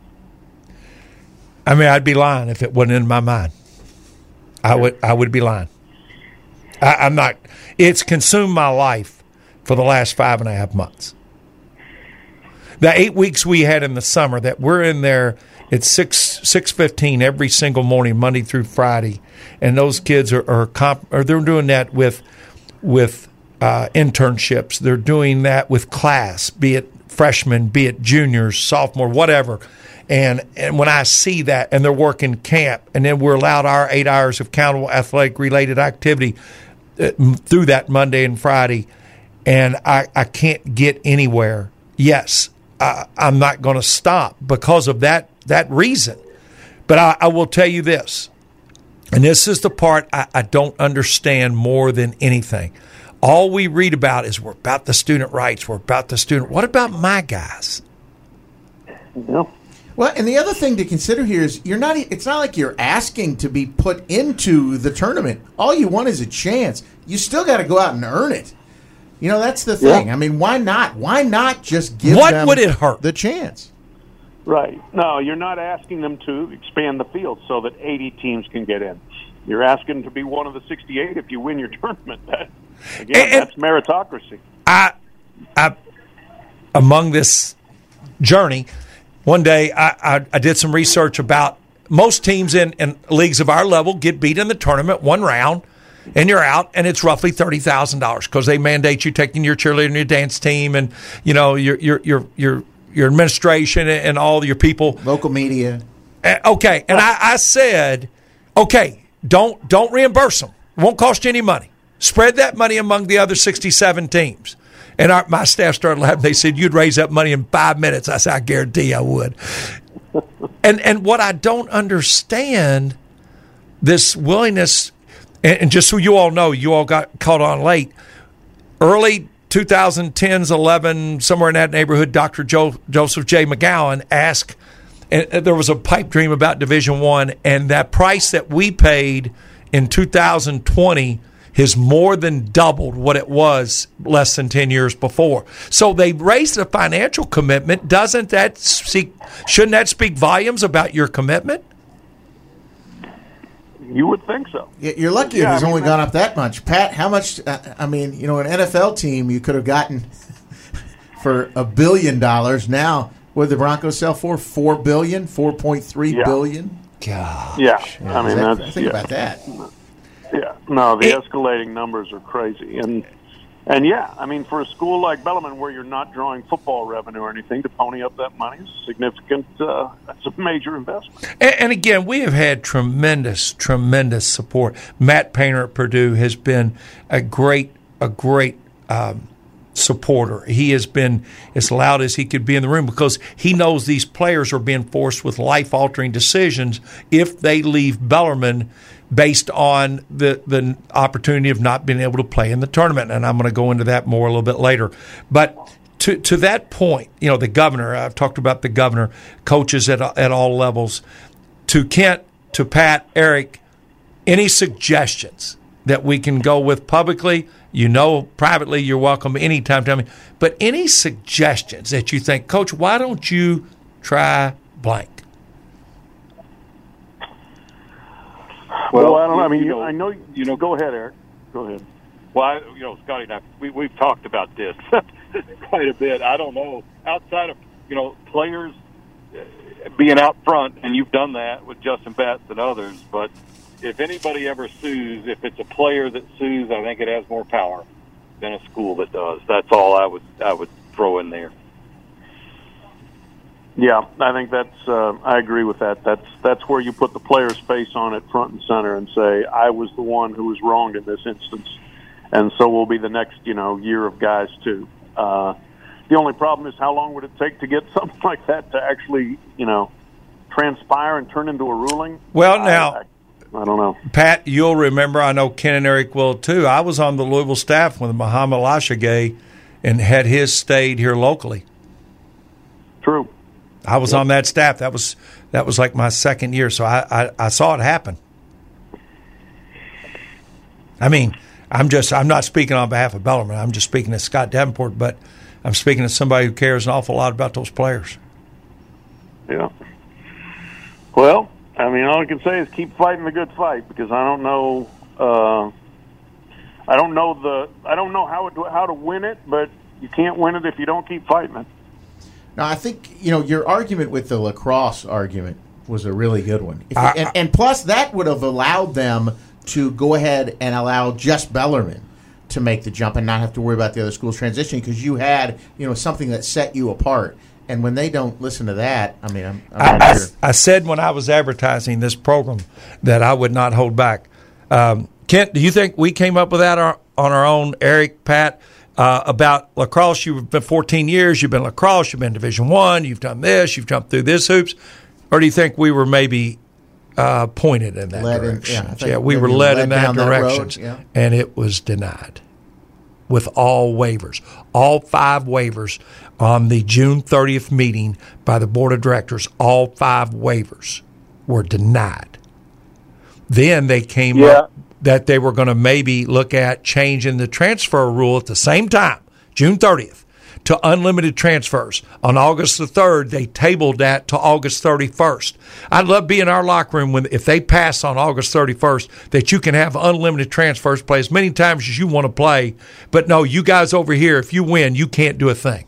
I mean, I'd be lying if it wasn't in my mind. I would I would be lying. I, I'm not. It's consumed my life for the last five and a half months. The eight weeks we had in the summer that we're in there at six six fifteen every single morning, Monday through Friday, and those kids are are, comp, are they're doing that with with uh, internships. They're doing that with class, be it freshmen, be it juniors, sophomore, whatever. And and when I see that, and they're working camp, and then we're allowed our eight hours of countable athletic-related activity uh, through that Monday and Friday, and I, I can't get anywhere, yes, I, I'm not going to stop because of that that reason. But I, I will tell you this, and this is the part I, I don't understand more than anything. All we read about is we're about the student rights, we're about the student. What about my guys? No. Well, and the other thing to consider here is you're not. It's not like you're asking to be put into the tournament. All you want is a chance. You still got to go out and earn it. You know, that's the thing. Yeah. I mean, why not? Why not just give what them would it hurt? the chance? Right. No, you're not asking them to expand the field so that eighty teams can get in. You're asking to be one of the sixty-eight if you win your tournament. That, again, and, that's meritocracy. I, I, among this journey, one day I, I, I did some research about most teams in, in leagues of our level get beat in the tournament one round, and you're out, and it's roughly thirty thousand dollars because they mandate you taking your cheerleader and your dance team and, you know, your your your your, your administration and all your people. Local media. Uh, okay, and I, I said, okay, don't don't reimburse them. It won't cost you any money. Spread that money among the other sixty-seven teams. And our, my staff started laughing. They said, you'd raise that money in five minutes. I said, I guarantee I would. and and what I don't understand, this willingness, and, and just so you all know, you all got caught on late. Early twenty tens, eleven, somewhere in that neighborhood, Doctor Jo, Joseph J. McGowan asked, and there was a pipe dream about Division One, and that price that we paid in two thousand twenty has more than doubled what it was less than ten years before. So they raised the financial commitment. Doesn't that speak, shouldn't that speak volumes about your commitment? You would think so. You're lucky yeah, it has I mean, only gone up that much. Pat, how much, uh, I mean, you know, an N F L team you could have gotten for a billion dollars. Now, what did the Broncos sell for? Four billion dollars, four point three yeah. billion Gosh. Yeah. yeah. I mean, that, that's, think yeah. about that. Yeah, no, the it, escalating numbers are crazy, and and yeah, I mean, for a school like Bellarmine where you're not drawing football revenue or anything, to pony up that money is significant. Uh, that's a major investment. And, and again, we have had tremendous, tremendous support. Matt Painter at Purdue has been a great, a great um, supporter. He has been as loud as he could be in the room because he knows these players are being forced with life-altering decisions if they leave Bellarmine based on the, the opportunity of not being able to play in the tournament. And I'm going to go into that more a little bit later. But to to that point, you know, the governor, I've talked about the governor, coaches at, at all levels. To Kent, to Pat, Eric, any suggestions that we can go with publicly? You know, privately, you're welcome anytime. Tell me. But any suggestions that you think, Coach, why don't you try blank? Well, well I don't know. I mean, you you, know, I know. You know. Go ahead, Eric. Go ahead. Well, I, you know, Scotty and I, we, we've talked about this quite a bit. I don't know. Outside of, you know, players being out front, and you've done that with Justin Batts and others, but if anybody ever sues, if it's a player that sues, I think it has more power than a school that does. That's all I would I would throw in there. Yeah, I think that's. Uh, I agree with that. That's that's where you put the player's face on it, front and center, and say, "I was the one who was wronged in this instance," and so will be the next, you know, year of guys too. Uh, the only problem is how long would it take to get something like that to actually, you know, transpire and turn into a ruling? Well, now. I, I, I don't know. Pat, you'll remember, I know Ken and Eric will too, I was on the Louisville staff when Muhammad Lashagay and had his stayed here locally. True. I was yep. on that staff. That was that was like my second year, so I, I, I saw it happen. I mean, I'm just I'm not speaking on behalf of Bellarmine. I'm just speaking as Scott Davenport, but I'm speaking as somebody who cares an awful lot about those players. Yeah. Well, I mean, all I can say is keep fighting the good fight, because I don't know, uh, I don't know the, I don't know how it, how to win it, but you can't win it if you don't keep fighting it. Now, I think, you know, your argument with the lacrosse argument was a really good one, if, I, and, and plus that would have allowed them to go ahead and allow just Bellarmine to make the jump and not have to worry about the other schools transitioning, because you had, you know, something that set you apart. And when they don't listen to that, I mean, I'm, I'm I, not sure. I, I said when I was advertising this program that I would not hold back. Um, Kent, do you think we came up with that on our own, Eric, Pat, uh, about lacrosse? You've been fourteen years, you've been lacrosse, you've been Division One, you've done this, you've jumped through this hoops. Or do you think we were maybe uh, pointed in that led direction? In, yeah, yeah, we were led, led in that direction, that yeah. and it was denied with all waivers, all five waivers. On the June thirtieth meeting by the board of directors, all five waivers were denied. Then they came yeah. up that they were going to maybe look at changing the transfer rule at the same time, June thirtieth, to unlimited transfers. On August the third, they tabled that to August thirty-first. I'd love to be in our locker room when, if they pass on August thirty-first, that you can have unlimited transfers, play as many times as you want to play. But no, you guys over here, if you win, you can't do a thing.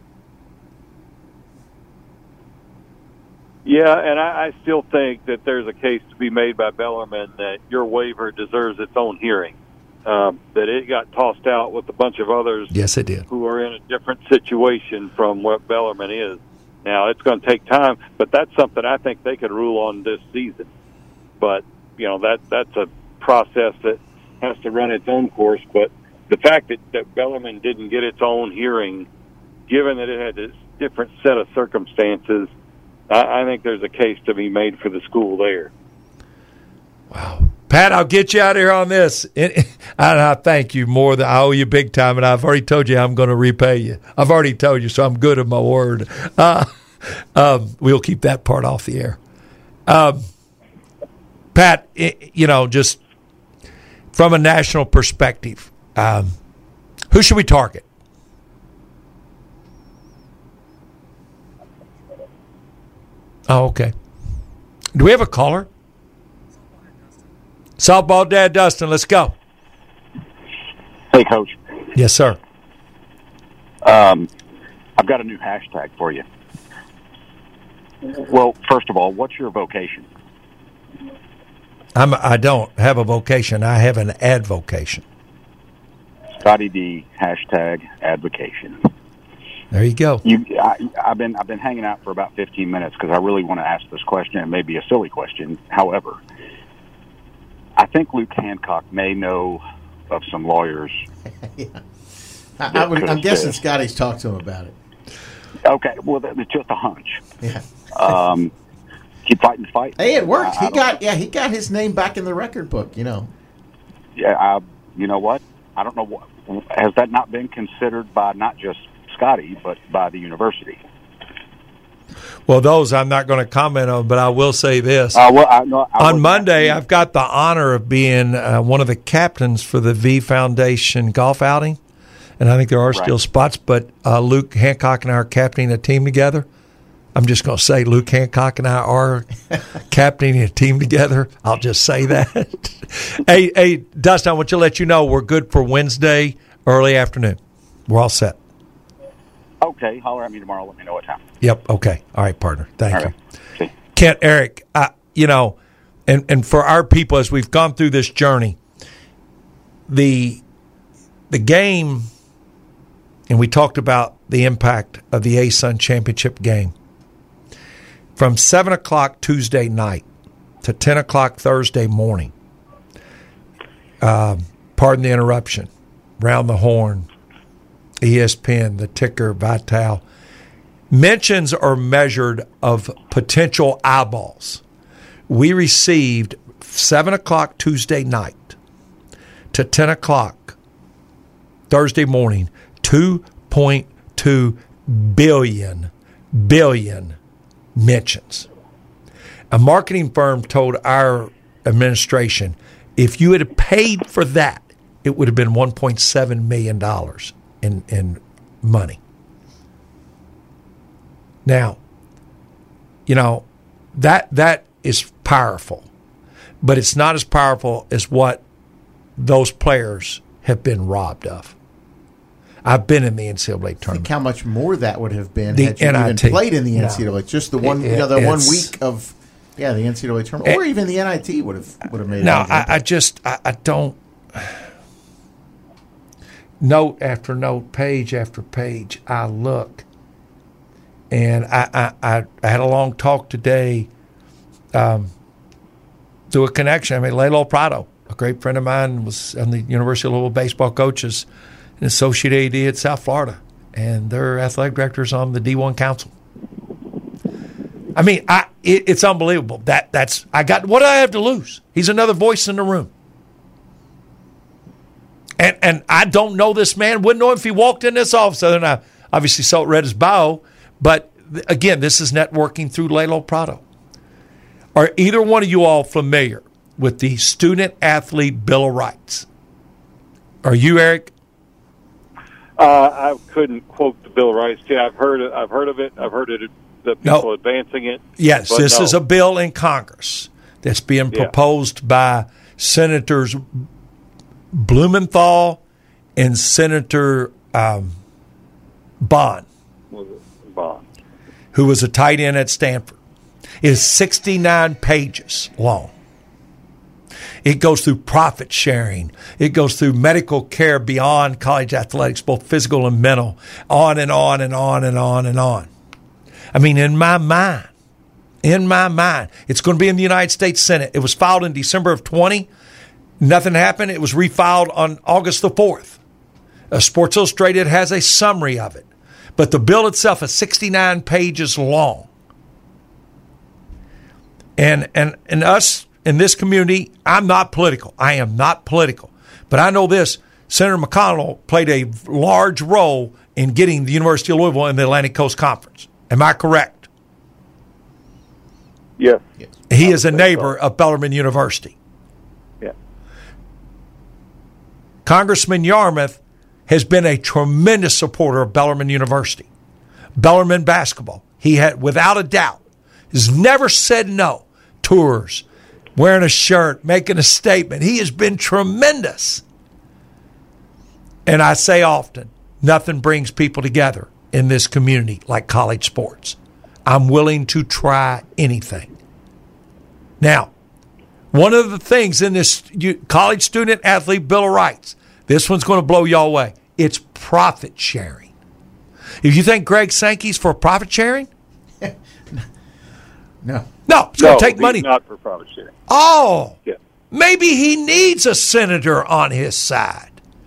Yeah, and I, I still think that there's a case to be made by Bellarmine that your waiver deserves its own hearing, um, that it got tossed out with a bunch of others yes, it did. who are in a different situation from what Bellarmine is. Now, it's going to take time, but that's something I think they could rule on this season. But you know, that that's a process that has to run its own course. But the fact that, that Bellarmine didn't get its own hearing, given that it had a different set of circumstances, I, I think there's a case to be made for the school there. Wow. Pat, I'll get you out of here on this. And I thank you more than I owe you big time, and I've already told you I'm going to repay you. I've already told you, so I'm good at my word. Uh, um, we'll keep that part off the air. Um, Pat, it, you know, just from a national perspective, um, who should we target? Oh, okay. Do we have a caller? Softball Dad Dustin, let's go. Hey, Coach. Yes, sir. Um, I've got a new hashtag for you. Well, first of all, what's your vocation? I'm, I don't have a vocation. I have an advocation. Scotty D, hashtag advocation. There you go. You, I, I've been I've been hanging out for about fifteen minutes because I really want to ask this question. It may be a silly question. However, I think Luke Hancock may know of some lawyers. yeah. I, I would, I'm guessing Scotty's talked to him about it. Okay, well, it's just a hunch. Yeah. um, keep fighting the fight. Hey, it worked. I, he I got yeah, he got his name back in the record book. You know. Yeah, I, you know what? I don't know what has that not been considered by not just Scotty but by the university. Well, those I'm not going to comment on, but I will say this. Uh, well, I, no, I on Monday, I've got the honor of being uh, one of the captains for the V Foundation golf outing, and I think there are right. still spots, but uh, Luke Hancock and I are captaining a team together. I'm just going to say Luke Hancock and I are captaining a team together. I'll just say that. hey, hey, Dustin, I want to let you know we're good for Wednesday, early afternoon. We're all set. Okay, holler at me tomorrow. Let me know what time. Yep. Okay. All right, partner. Thank all you. Right. See. Kent, Eric, uh, you know, and, and for our people, as we've gone through this journey, the the game, and we talked about the impact of the A-Sun Championship game, from seven o'clock Tuesday night to ten o'clock Thursday morning, um, pardon the interruption, Round the Horn, E S P N, the ticker, Vital. Mentions are measured of potential eyeballs. We received seven o'clock Tuesday night to ten o'clock Thursday morning, two point two billion, billion mentions. A marketing firm told our administration, if you had paid for that, it would have been one point seven million dollars. In, in money. Now, you know, that that is powerful, but it's not as powerful as what those players have been robbed of. I've been in the N C double A tournament. Think how much more that would have been the had you N I T. even played in the N C double A. No. Just the one, it, you know, the one it's, week of yeah, the N C double A tournament, or it, even the N I T would have would have made. No, I, I just I, I don't. Note after note, page after page, I look, and I I, I, I had a long talk today um, through a connection. I mean, Lalo Prado, a great friend of mine, was on the University of Louisville baseball coaches, an associate A D at South Florida, and their athletic director's on the D one council. I mean, I it, it's unbelievable. That that's I got what do I have to lose? He's another voice in the room. And and I don't know this man. Wouldn't know him if he walked in this office. Other than I obviously saw read his bio. But again, this is networking through Lalo Prado. Are either one of you all familiar with the Student Athlete Bill of Rights? Are you, Eric? Uh, I couldn't quote the Bill of Rights. Yeah, I've heard it. I've heard of it. I've heard it. The people no. advancing it. Yes, this no. is a bill in Congress that's being yeah. proposed by Senators Blumenthal and Senator um, Bond, Bond, who was a tight end at Stanford. It is sixty-nine pages long. It goes through profit sharing. It goes through medical care beyond college athletics, both physical and mental, on and on and on and on and on. I mean, in my mind, in my mind. It's going to be in the United States Senate. It was filed in December of twenty. Nothing happened. It was refiled on August the fourth. Uh, Sports Illustrated has a summary of it. But the bill itself is sixty-nine pages long. And, and, and us in this community, I'm not political. I am not political. But I know this. Senator McConnell played a large role in getting the University of Louisville in the Atlantic Coast Conference. Am I correct? Yes. yes. He is a neighbor so. of Bellarmine University. Yeah. Congressman Yarmouth has been a tremendous supporter of Bellarmine University. Bellarmine basketball. He had, without a doubt, has never said no. Tours, wearing a shirt, making a statement. He has been tremendous. And I say often, nothing brings people together in this community like college sports. I'm willing to try anything. Now, one of the things in this college student athlete Bill of Rights, this one's going to blow y'all away. It's profit sharing. If you think Greg Sankey's for profit sharing, no, no, it's no, going to take money. Not for profit sharing. Oh, yeah. Maybe he needs a senator on his side.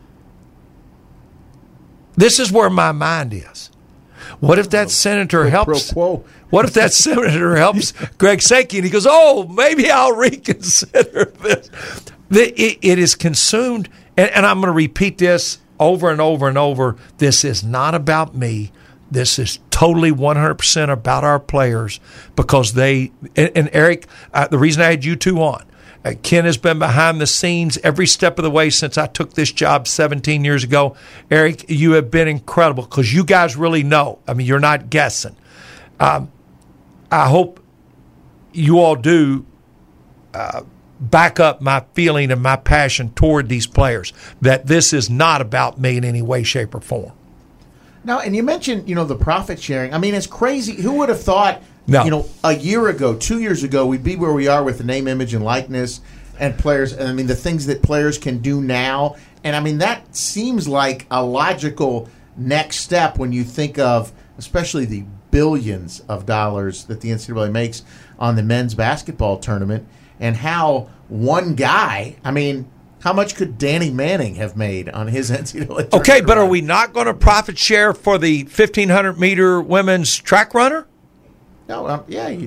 This is where my mind is. What if that senator helps? What if that senator helps Greg Sankey and he goes, oh, maybe I'll reconsider this. It, it is consumed, and, and I'm going to repeat this over and over and over. This is not about me. This is totally one hundred percent about our players because they, and, and Eric, uh, the reason I had you two on, uh, Ken has been behind the scenes every step of the way since I took this job seventeen years ago. Eric, you have been incredible because you guys really know. I mean, you're not guessing. Um, I hope you all do uh, back up my feeling and my passion toward these players, that this is not about me in any way, shape, or form. Now, and you mentioned, you know, the profit sharing. I mean, it's crazy. Who would have thought, no. you know, a year ago, two years ago, we'd be where we are with the name, image, and likeness and players. And I mean, the things that players can do now. And I mean, that seems like a logical next step when you think of, especially the billions of dollars that the N C double A makes on the men's basketball tournament and how one guy, I mean, how much could Danny Manning have made on his N C double A tournament? Okay, but are we not going to profit share for the fifteen hundred meter women's track runner? No, um, yeah. You,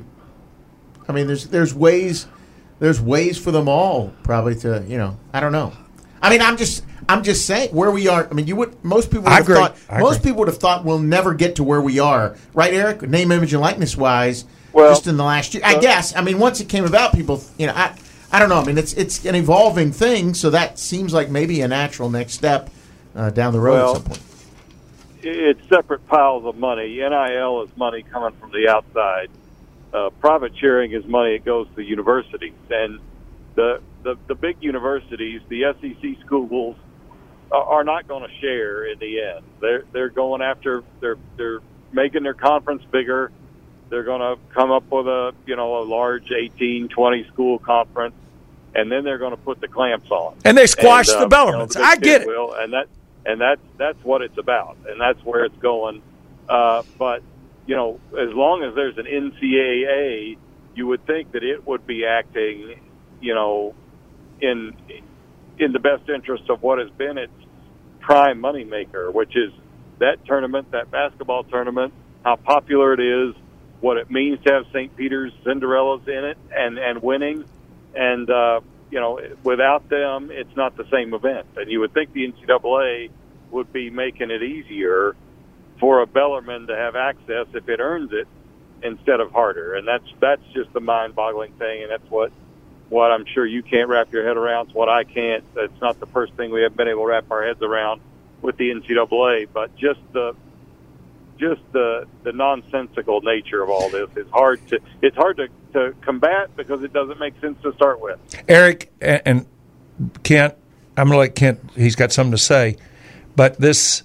I mean, there's there's ways there's ways for them all probably to, you know, I don't know. I mean, I'm just I'm just saying where we are. I mean, you would most people would I have agree. thought I most agree. people would have thought we'll never get to where we are, right, Eric? Name, image, and likeness wise, well, just in the last year. I uh, guess. I mean, once it came about, people, you know, I I don't know. I mean, it's it's an evolving thing, so that seems like maybe a natural next step uh, down the road well, at some point. It's separate piles of money. N I L is money coming from the outside. Uh, profit sharing is money that goes to universities, and the the, the big universities, the S E C schools, are, are not going to share in the end. They're they're going after they're they're making their conference bigger. They're going to come up with a, you know, a large eighteen, twenty school conference, and then they're going to put the clamps on. And they squash and, the uh, Bellarmines. You know, the I get it. Will, and that and that's that's what it's about, and that's where it's going. Uh, but you know, as long as there's an N C double A, you would think that it would be acting, you know, in in the best interest of what has been its prime moneymaker, which is that tournament, that basketball tournament, how popular it is, what it means to have Saint Peter's Cinderellas in it and, and winning. And, uh, you know, without them, it's not the same event. And you would think the N C double A would be making it easier for a Bellarmine to have access if it earns it instead of harder. And that's that's just the mind-boggling thing, and that's what, what I'm sure you can't wrap your head around. It's what I can't. It's not the first thing we have been able to wrap our heads around with the N C double A, but just the just the the nonsensical nature of all this is hard to it's hard to, to combat because it doesn't make sense to start with. Eric and Kent, I'm going to let Kent, he's got something to say, but this,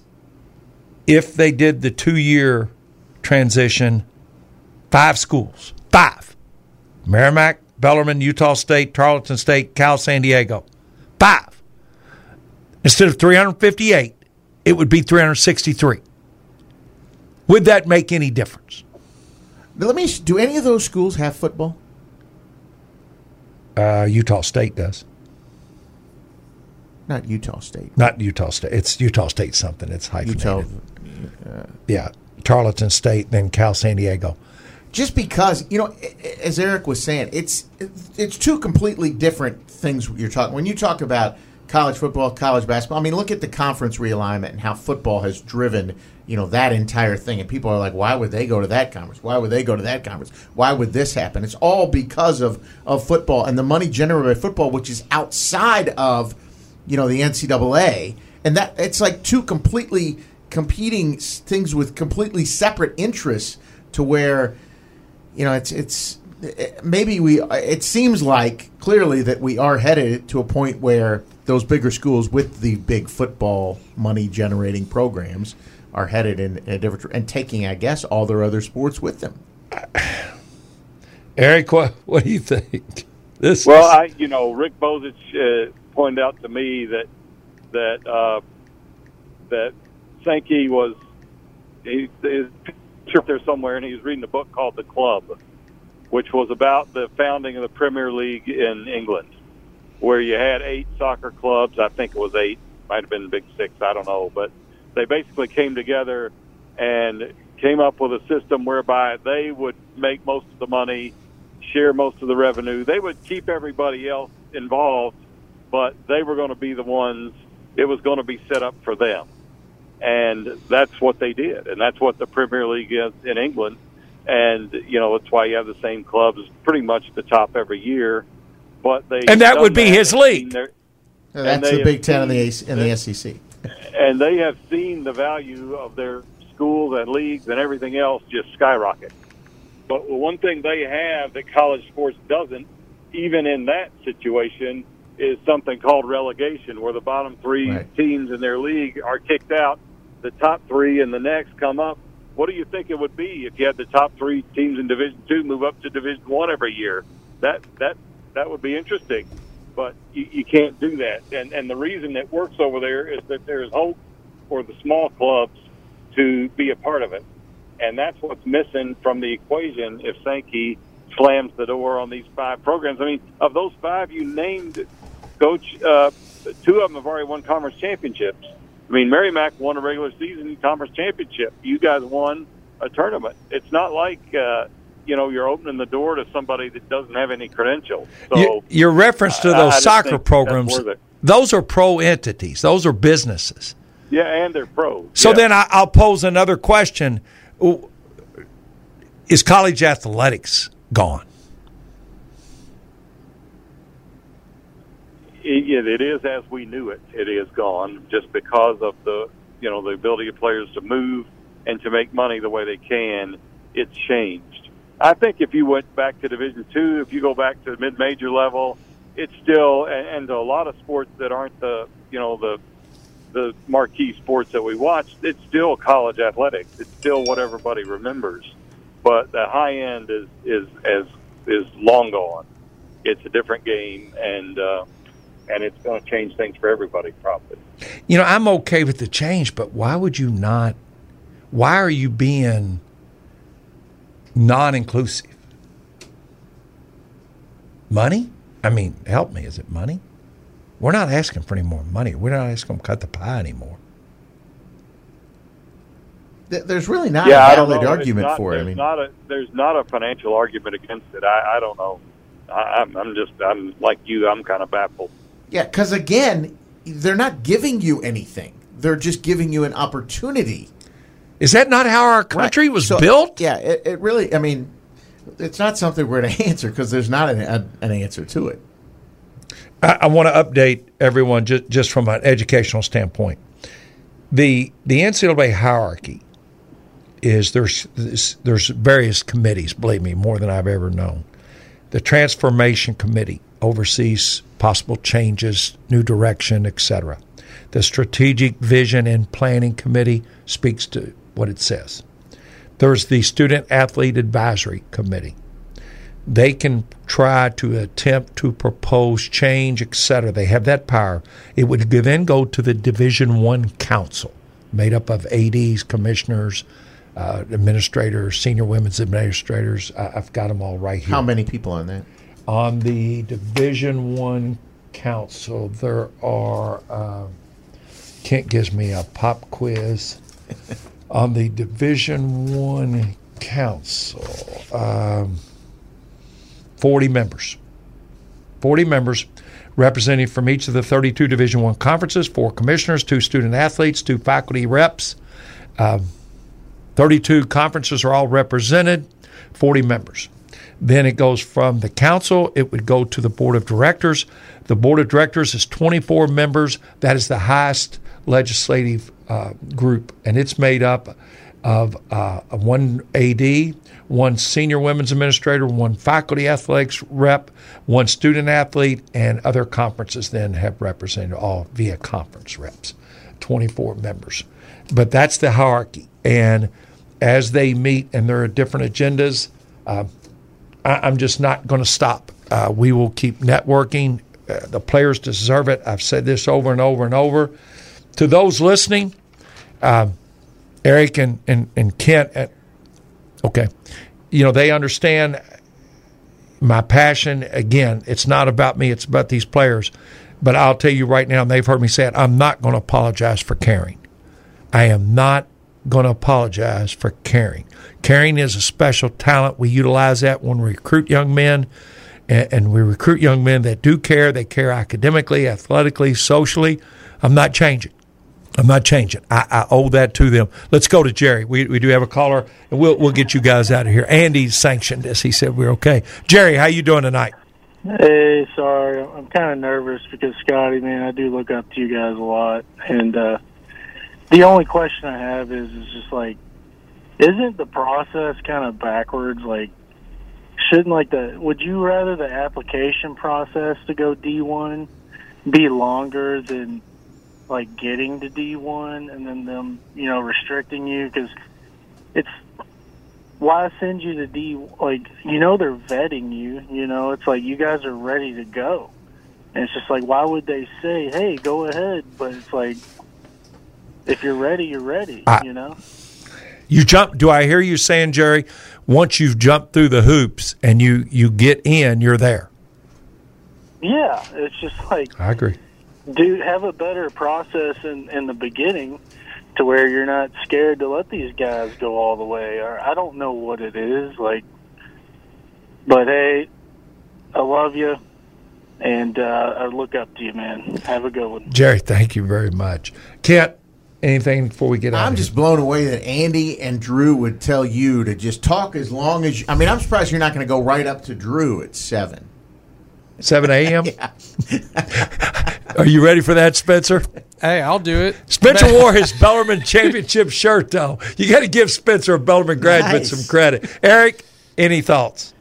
if they did the two-year transition, five schools, five, Merrimack, Bellarmine, Utah State, Tarleton State, Cal San Diego, five. Instead of three hundred fifty-eight, it would be three hundred sixty-three. Would that make any difference? Let me. Do any of those schools have football? Uh, Utah State does. Not Utah State. Not Utah State. It's Utah State something. It's hyphenated. Utah. Uh, yeah, Tarleton State, then Cal San Diego. Just because, you know, as Eric was saying, it's it's two completely different things you're talking. When you talk about college football, college basketball, I mean, look at the conference realignment and how football has driven, you know, that entire thing. And people are like, why would they go to that conference? Why would they go to that conference? Why would this happen? It's all because of, of football and the money generated by football, which is outside of, you know, the N C double A. And that it's like two completely competing things with completely separate interests to where, you know, it's it's maybe we. It seems like clearly that we are headed to a point where those bigger schools with the big football money generating programs are headed in, in a different and taking, I guess, all their other sports with them. Eric, what, what do you think? This well, is... I you know Rick Bozich uh, pointed out to me that that uh, that Sankey was he is up there somewhere, and he was reading a book called The Club, which was about the founding of the Premier League in England, where you had eight soccer clubs. I think it was eight, might have been Big Six, I don't know, but they basically came together and came up with a system whereby they would make most of the money, share most of the revenue. They would keep everybody else involved, but they were going to be the ones, it was going to be set up for them. And that's what they did. And that's what the Premier League is in England. And, you know, that's why you have the same clubs pretty much at the top every year. But they And that would be his league. That's the Big Ten and the, and the S E C. And they have seen the value of their schools and leagues and everything else just skyrocket. But one thing they have that college sports doesn't, even in that situation, is something called relegation, where the bottom three right. teams in their league are kicked out. The top three and the next come up. What do you think it would be if you had the top three teams in Division Two move up to Division One every year? That that that would be interesting, but you, you can't do that. And and the reason it works over there is that there is hope for the small clubs to be a part of it, and that's what's missing from the equation if Sankey slams the door on these five programs. I mean, of those five you named, Coach, uh, two of them have already won conference championships. I mean, Merrimack won a regular season conference championship. You guys won a tournament. It's not like, uh, you know, you're opening the door to somebody that doesn't have any credentials. So your, your reference to those I, I soccer programs, those are pro entities. Those are businesses. Yeah, and they're pros. So yeah. then I, I'll pose another question. Is college athletics gone? It, it is as we knew it. It is gone just because of the, you know, the ability of players to move and to make money the way they can. It's changed. I think if you went back to Division Two, if you go back to the mid-major level, it's still, and, and to a lot of sports that aren't the, you know, the the marquee sports that we watch, it's still college athletics. It's still what everybody remembers. But the high end is is is is long gone. It's a different game, and. Uh, And it's going to change things for everybody, probably. You know, I'm okay with the change, but why would you not? Why are you being non-inclusive? Money? I mean, help me. Is it money? We're not asking for any more money. We're not asking them to cut the pie anymore. There's really not yeah, a valid argument not, for it. I mean, not a, there's not a financial argument against it. I, I don't know. I, I'm, I'm just, I'm like you. I'm kind of baffled. Yeah, because again, they're not giving you anything. They're just giving you an opportunity. Is that not how our country right. was so, built? Yeah, it, it really, I mean, it's not something we're going to answer because there's not an, a, an answer to it. I, I want to update everyone just, just from an educational standpoint. The the N C double A hierarchy is there's there's various committees, believe me, more than I've ever known. The Transformation Committee oversees possible changes, new direction, et cetera. The Strategic Vision and Planning Committee speaks to what it says. There's the Student Athlete Advisory Committee. They can try to attempt to propose change, et cetera. They have that power. It would then go to the Division One Council, made up of A Ds, commissioners, uh, administrators, senior women's administrators. I, I've got them all right here. How many people on that? On the Division One Council, there are, uh, Kent gives me a pop quiz. On the Division One Council, um, forty members. forty members representing from each of the thirty-two Division One conferences, four commissioners, two student athletes, two faculty reps. Um, thirty-two conferences are all represented, forty members. Then it goes from the council, it would go to the board of directors. The board of directors is twenty-four members. That is the highest legislative uh, group, and it's made up of uh, one A D, one senior women's administrator, one faculty athletics rep, one student athlete, and other conferences then have represented all via conference reps, twenty-four members. But that's the hierarchy. And as they meet and there are different agendas, uh, I, I'm just not going to stop. Uh, we will keep networking. Uh, the players deserve it. I've said this over and over and over. To those listening, uh, Eric and, and, and Kent, uh, okay, you know, they understand my passion. Again, it's not about me, it's about these players. But I'll tell you right now, and they've heard me say it, I'm not going to apologize for caring. I am not going to apologize for caring. Caring is a special talent. We utilize that when we recruit young men, and, and we recruit young men that do care. They care academically, athletically, socially. I'm not changing. I'm not changing. I, I owe that to them. Let's go to Jerry. We we do have a caller, and we'll we'll get you guys out of here. Andy sanctioned this. He said we're okay. Jerry, how you doing tonight? Hey, sorry. I'm kind of nervous because, Scotty, man, I do look up to you guys a lot. And uh, the only question I have is, is just like, isn't the process kind of backwards? Like, shouldn't, like, the, would you rather the application process to go D one be longer than, like, getting to D one and then them, you know, restricting you? Because it's, why send you to D, like, you know, they're vetting you, you know, it's like you guys are ready to go. And it's just like, why would they say, hey, go ahead? But it's like, if you're ready, you're ready, I, you know? You jump, do I hear you saying, Jerry, once you've jumped through the hoops and you, you get in, you're there? Yeah, it's just like, I agree. Do have a better process in, in the beginning to where you're not scared to let these guys go all the way. Or I don't know what it is, like, but hey, I love you, and uh, I look up to you, man. Have a good one. Jerry, thank you very much. Kent, anything before we get out? I'm just blown away that Andy and Drew would tell you to just talk as long as you, I mean, I'm surprised you're not going to go right up to Drew at seven. seven a.m.? Yeah. Are you ready for that, Spencer? Hey, I'll do it. Spencer wore his Bellarmine championship shirt, though. You got to give Spencer, a Bellarmine graduate, nice. some credit. Eric, any thoughts?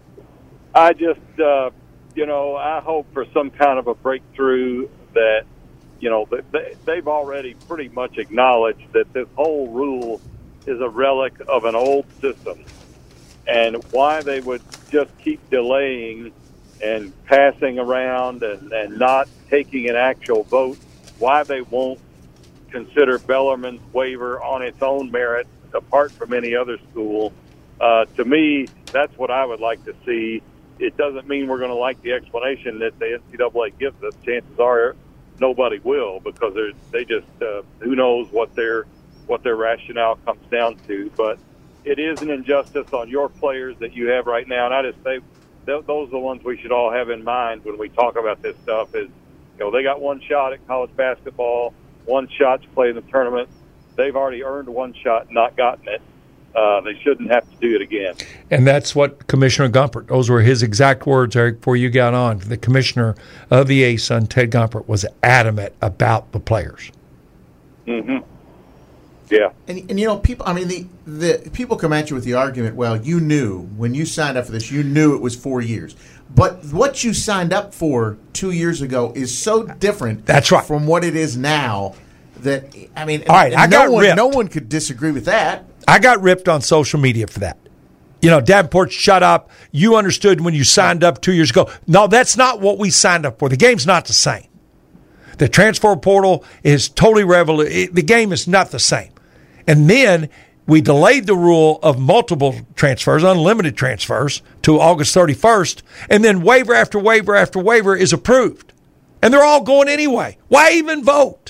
I just, uh, you know, I hope for some kind of a breakthrough that, you know, they, they've already pretty much acknowledged that this whole rule is a relic of an old system. And why they would just keep delaying and passing around and, and not taking an actual vote, why they won't consider Bellarmine's waiver on its own merit apart from any other school. Uh, to me, that's what I would like to see. It doesn't mean we're going to like the explanation that the N C double A gives us. Chances are nobody will, because they just, uh, who knows what their, what their rationale comes down to. But it is an injustice on your players that you have right now. And I just say, those are the ones we should all have in mind when we talk about this stuff is, you know, they got one shot at college basketball, one shot to play in the tournament. They've already earned one shot and not gotten it. Uh, they shouldn't have to do it again. And that's what Commissioner Gumpert, those were his exact words, Eric, before you got on. The commissioner of the A S U N, Ted Gumpert, was adamant about the players. Mm-hmm. Yeah. And, and, you know, people, I mean, the, the people come at you with the argument, well, you knew when you signed up for this, you knew it was four years. But what you signed up for two years ago is so different That's right. from what it is now that, I mean, All right, and I no, got one, ripped. no one could disagree with that. I got ripped on social media for that. You know, Davenport, shut up. You understood when you signed up two years ago. No, that's not what we signed up for. The game's not the same. The transfer portal is totally revolutionary. The game is not the same. And then we delayed the rule of multiple transfers, unlimited transfers, to August thirty-first, and then waiver after waiver after waiver is approved. And they're all going anyway. Why even vote?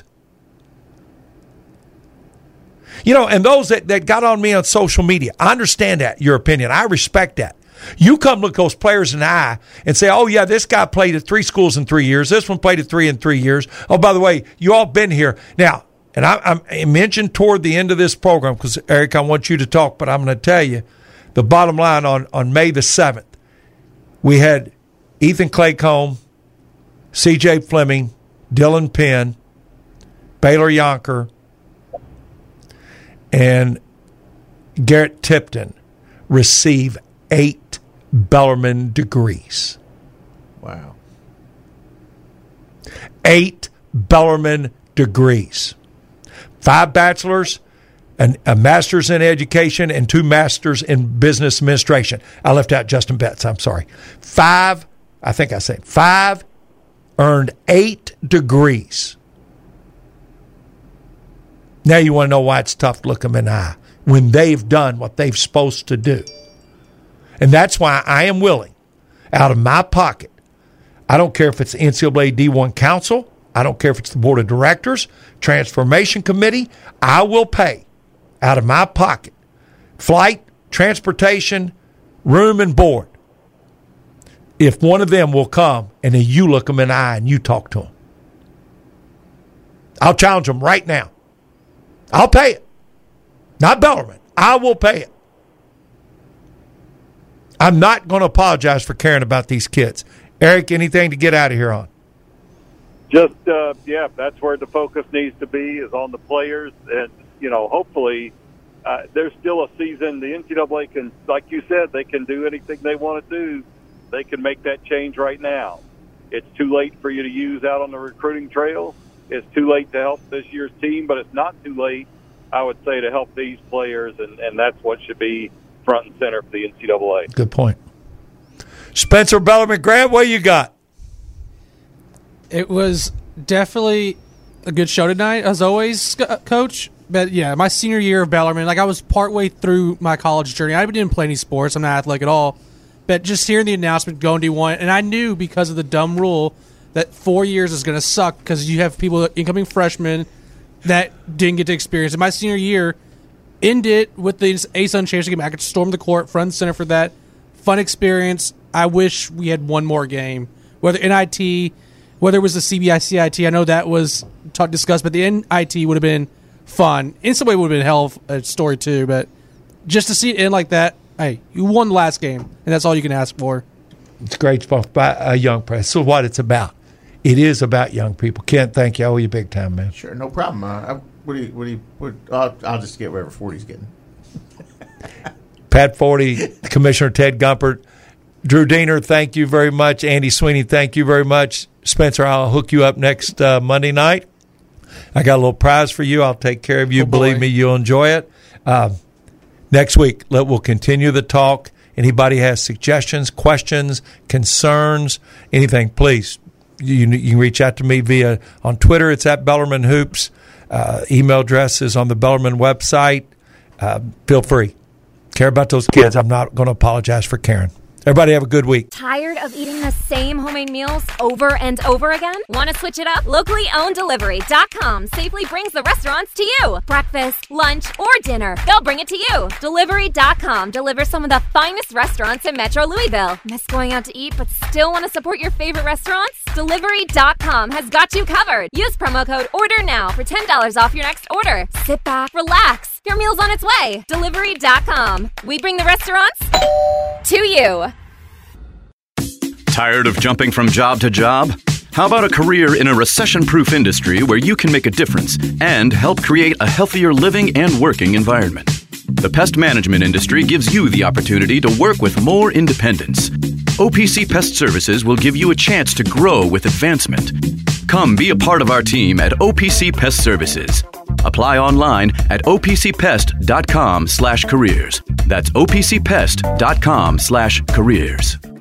You know, and those that, that got on me on social media, I understand that, your opinion. I respect that. You come look those players in the eye and say, oh, yeah, this guy played at three schools in three years. This one played at three in three years. Oh, by the way, you all been here. Now, and I, I mentioned toward the end of this program, because, Eric, I want you to talk, but I'm going to tell you the bottom line on, on May the seventh. We had Ethan Claycomb, C J Fleming, Dylan Penn, Baylor Yonker, and Garrett Tipton receive eight Bellarmine degrees. Wow. Eight Bellarmine degrees. Five bachelors, and a master's in education, and two masters in business administration. I left out Justin Betts, I'm sorry. Five, I think I said five, earned eight degrees. Now you want to know why it's tough to look them in the eye when they've done what they've supposed to do. And that's why I am willing, out of my pocket, I don't care if it's the N C double A D one Council, I don't care if it's the Board of Directors, Transformation Committee, I will pay out of my pocket flight, transportation, room, and board if one of them will come and then you look them in the eye and you talk to them. I'll challenge them right now. I'll pay it. Not Bellarmine. I will pay it. I'm not going to apologize for caring about these kids. Eric, anything to get out of here on? Just, uh, yeah, that's where the focus needs to be, is on the players. And, you know, hopefully uh, there's still a season. The N C double A can, like you said, they can do anything they want to do. They can make that change right now. It's too late for you to use out on the recruiting trail. It's too late to help this year's team, but it's not too late, I would say, to help these players, and, and that's what should be front and center for the N C double A. Good point. Spencer Bellarmine, Grant, what you got? It was definitely a good show tonight, as always, Coach. But, yeah, my senior year of Bellarmine, like I was partway through my college journey. I didn't play any sports. I'm not athletic at all. But just hearing the announcement, going D one, and I knew because of the dumb rule that four years is going to suck because you have people, incoming freshmen, that didn't get to experience it. My senior year ended with the A-Sun championship game. I could storm the court, front and center for that. Fun experience. I wish we had one more game. Whether N I T, whether it was the C B I C I T, I know that was talk, discussed, but the N I T would have been fun. In some way, it would have been a hell of a story, too. But just to see it end like that, hey, you won the last game, and that's all you can ask for. It's great stuff by a young press. So what it's about. It is about young people. Kent, thank you. I owe you big time, man. Sure, no problem. Uh, I, what do you, what do you, what, I'll, I'll just get whatever forty's getting. Pat Forty, Commissioner Ted Gumpert, Drew Diener, thank you very much. Andy Sweeney, thank you very much. Spencer, I'll hook you up next uh, Monday night. I got a little prize for you. I'll take care of you. Oh, Believe boy. me, you'll enjoy it. Uh, next week, let, we'll continue the talk. Anybody has suggestions, questions, concerns, anything, please. You, you can reach out to me via on Twitter. It's at Bellarmine Hoops. Uh, email address is on the Bellarmine website. Uh, feel free. Care about those kids. I'm not going to apologize for caring. Everybody have a good week. Tired of eating the same homemade meals over and over again? Want to switch it up? Locally owned delivery dot com safely brings the restaurants to you. Breakfast, lunch, or dinner, they'll bring it to you. Delivery dot com delivers some of the finest restaurants in Metro Louisville. Miss going out to eat but still want to support your favorite restaurants? Delivery dot com has got you covered. Use promo code ORDERNOW for ten dollars off your next order. Sit back, relax. Your meal's on its way. Delivery dot com. We bring the restaurants to you. Tired of jumping from job to job? How about a career in a recession-proof industry where you can make a difference and help create a healthier living and working environment? The pest management industry gives you the opportunity to work with more independence. O P C Pest Services will give you a chance to grow with advancement. Come be a part of our team at O P C Pest Services. Apply online at O P C pest dot com slash careers. That's O P C pest dot com slash careers.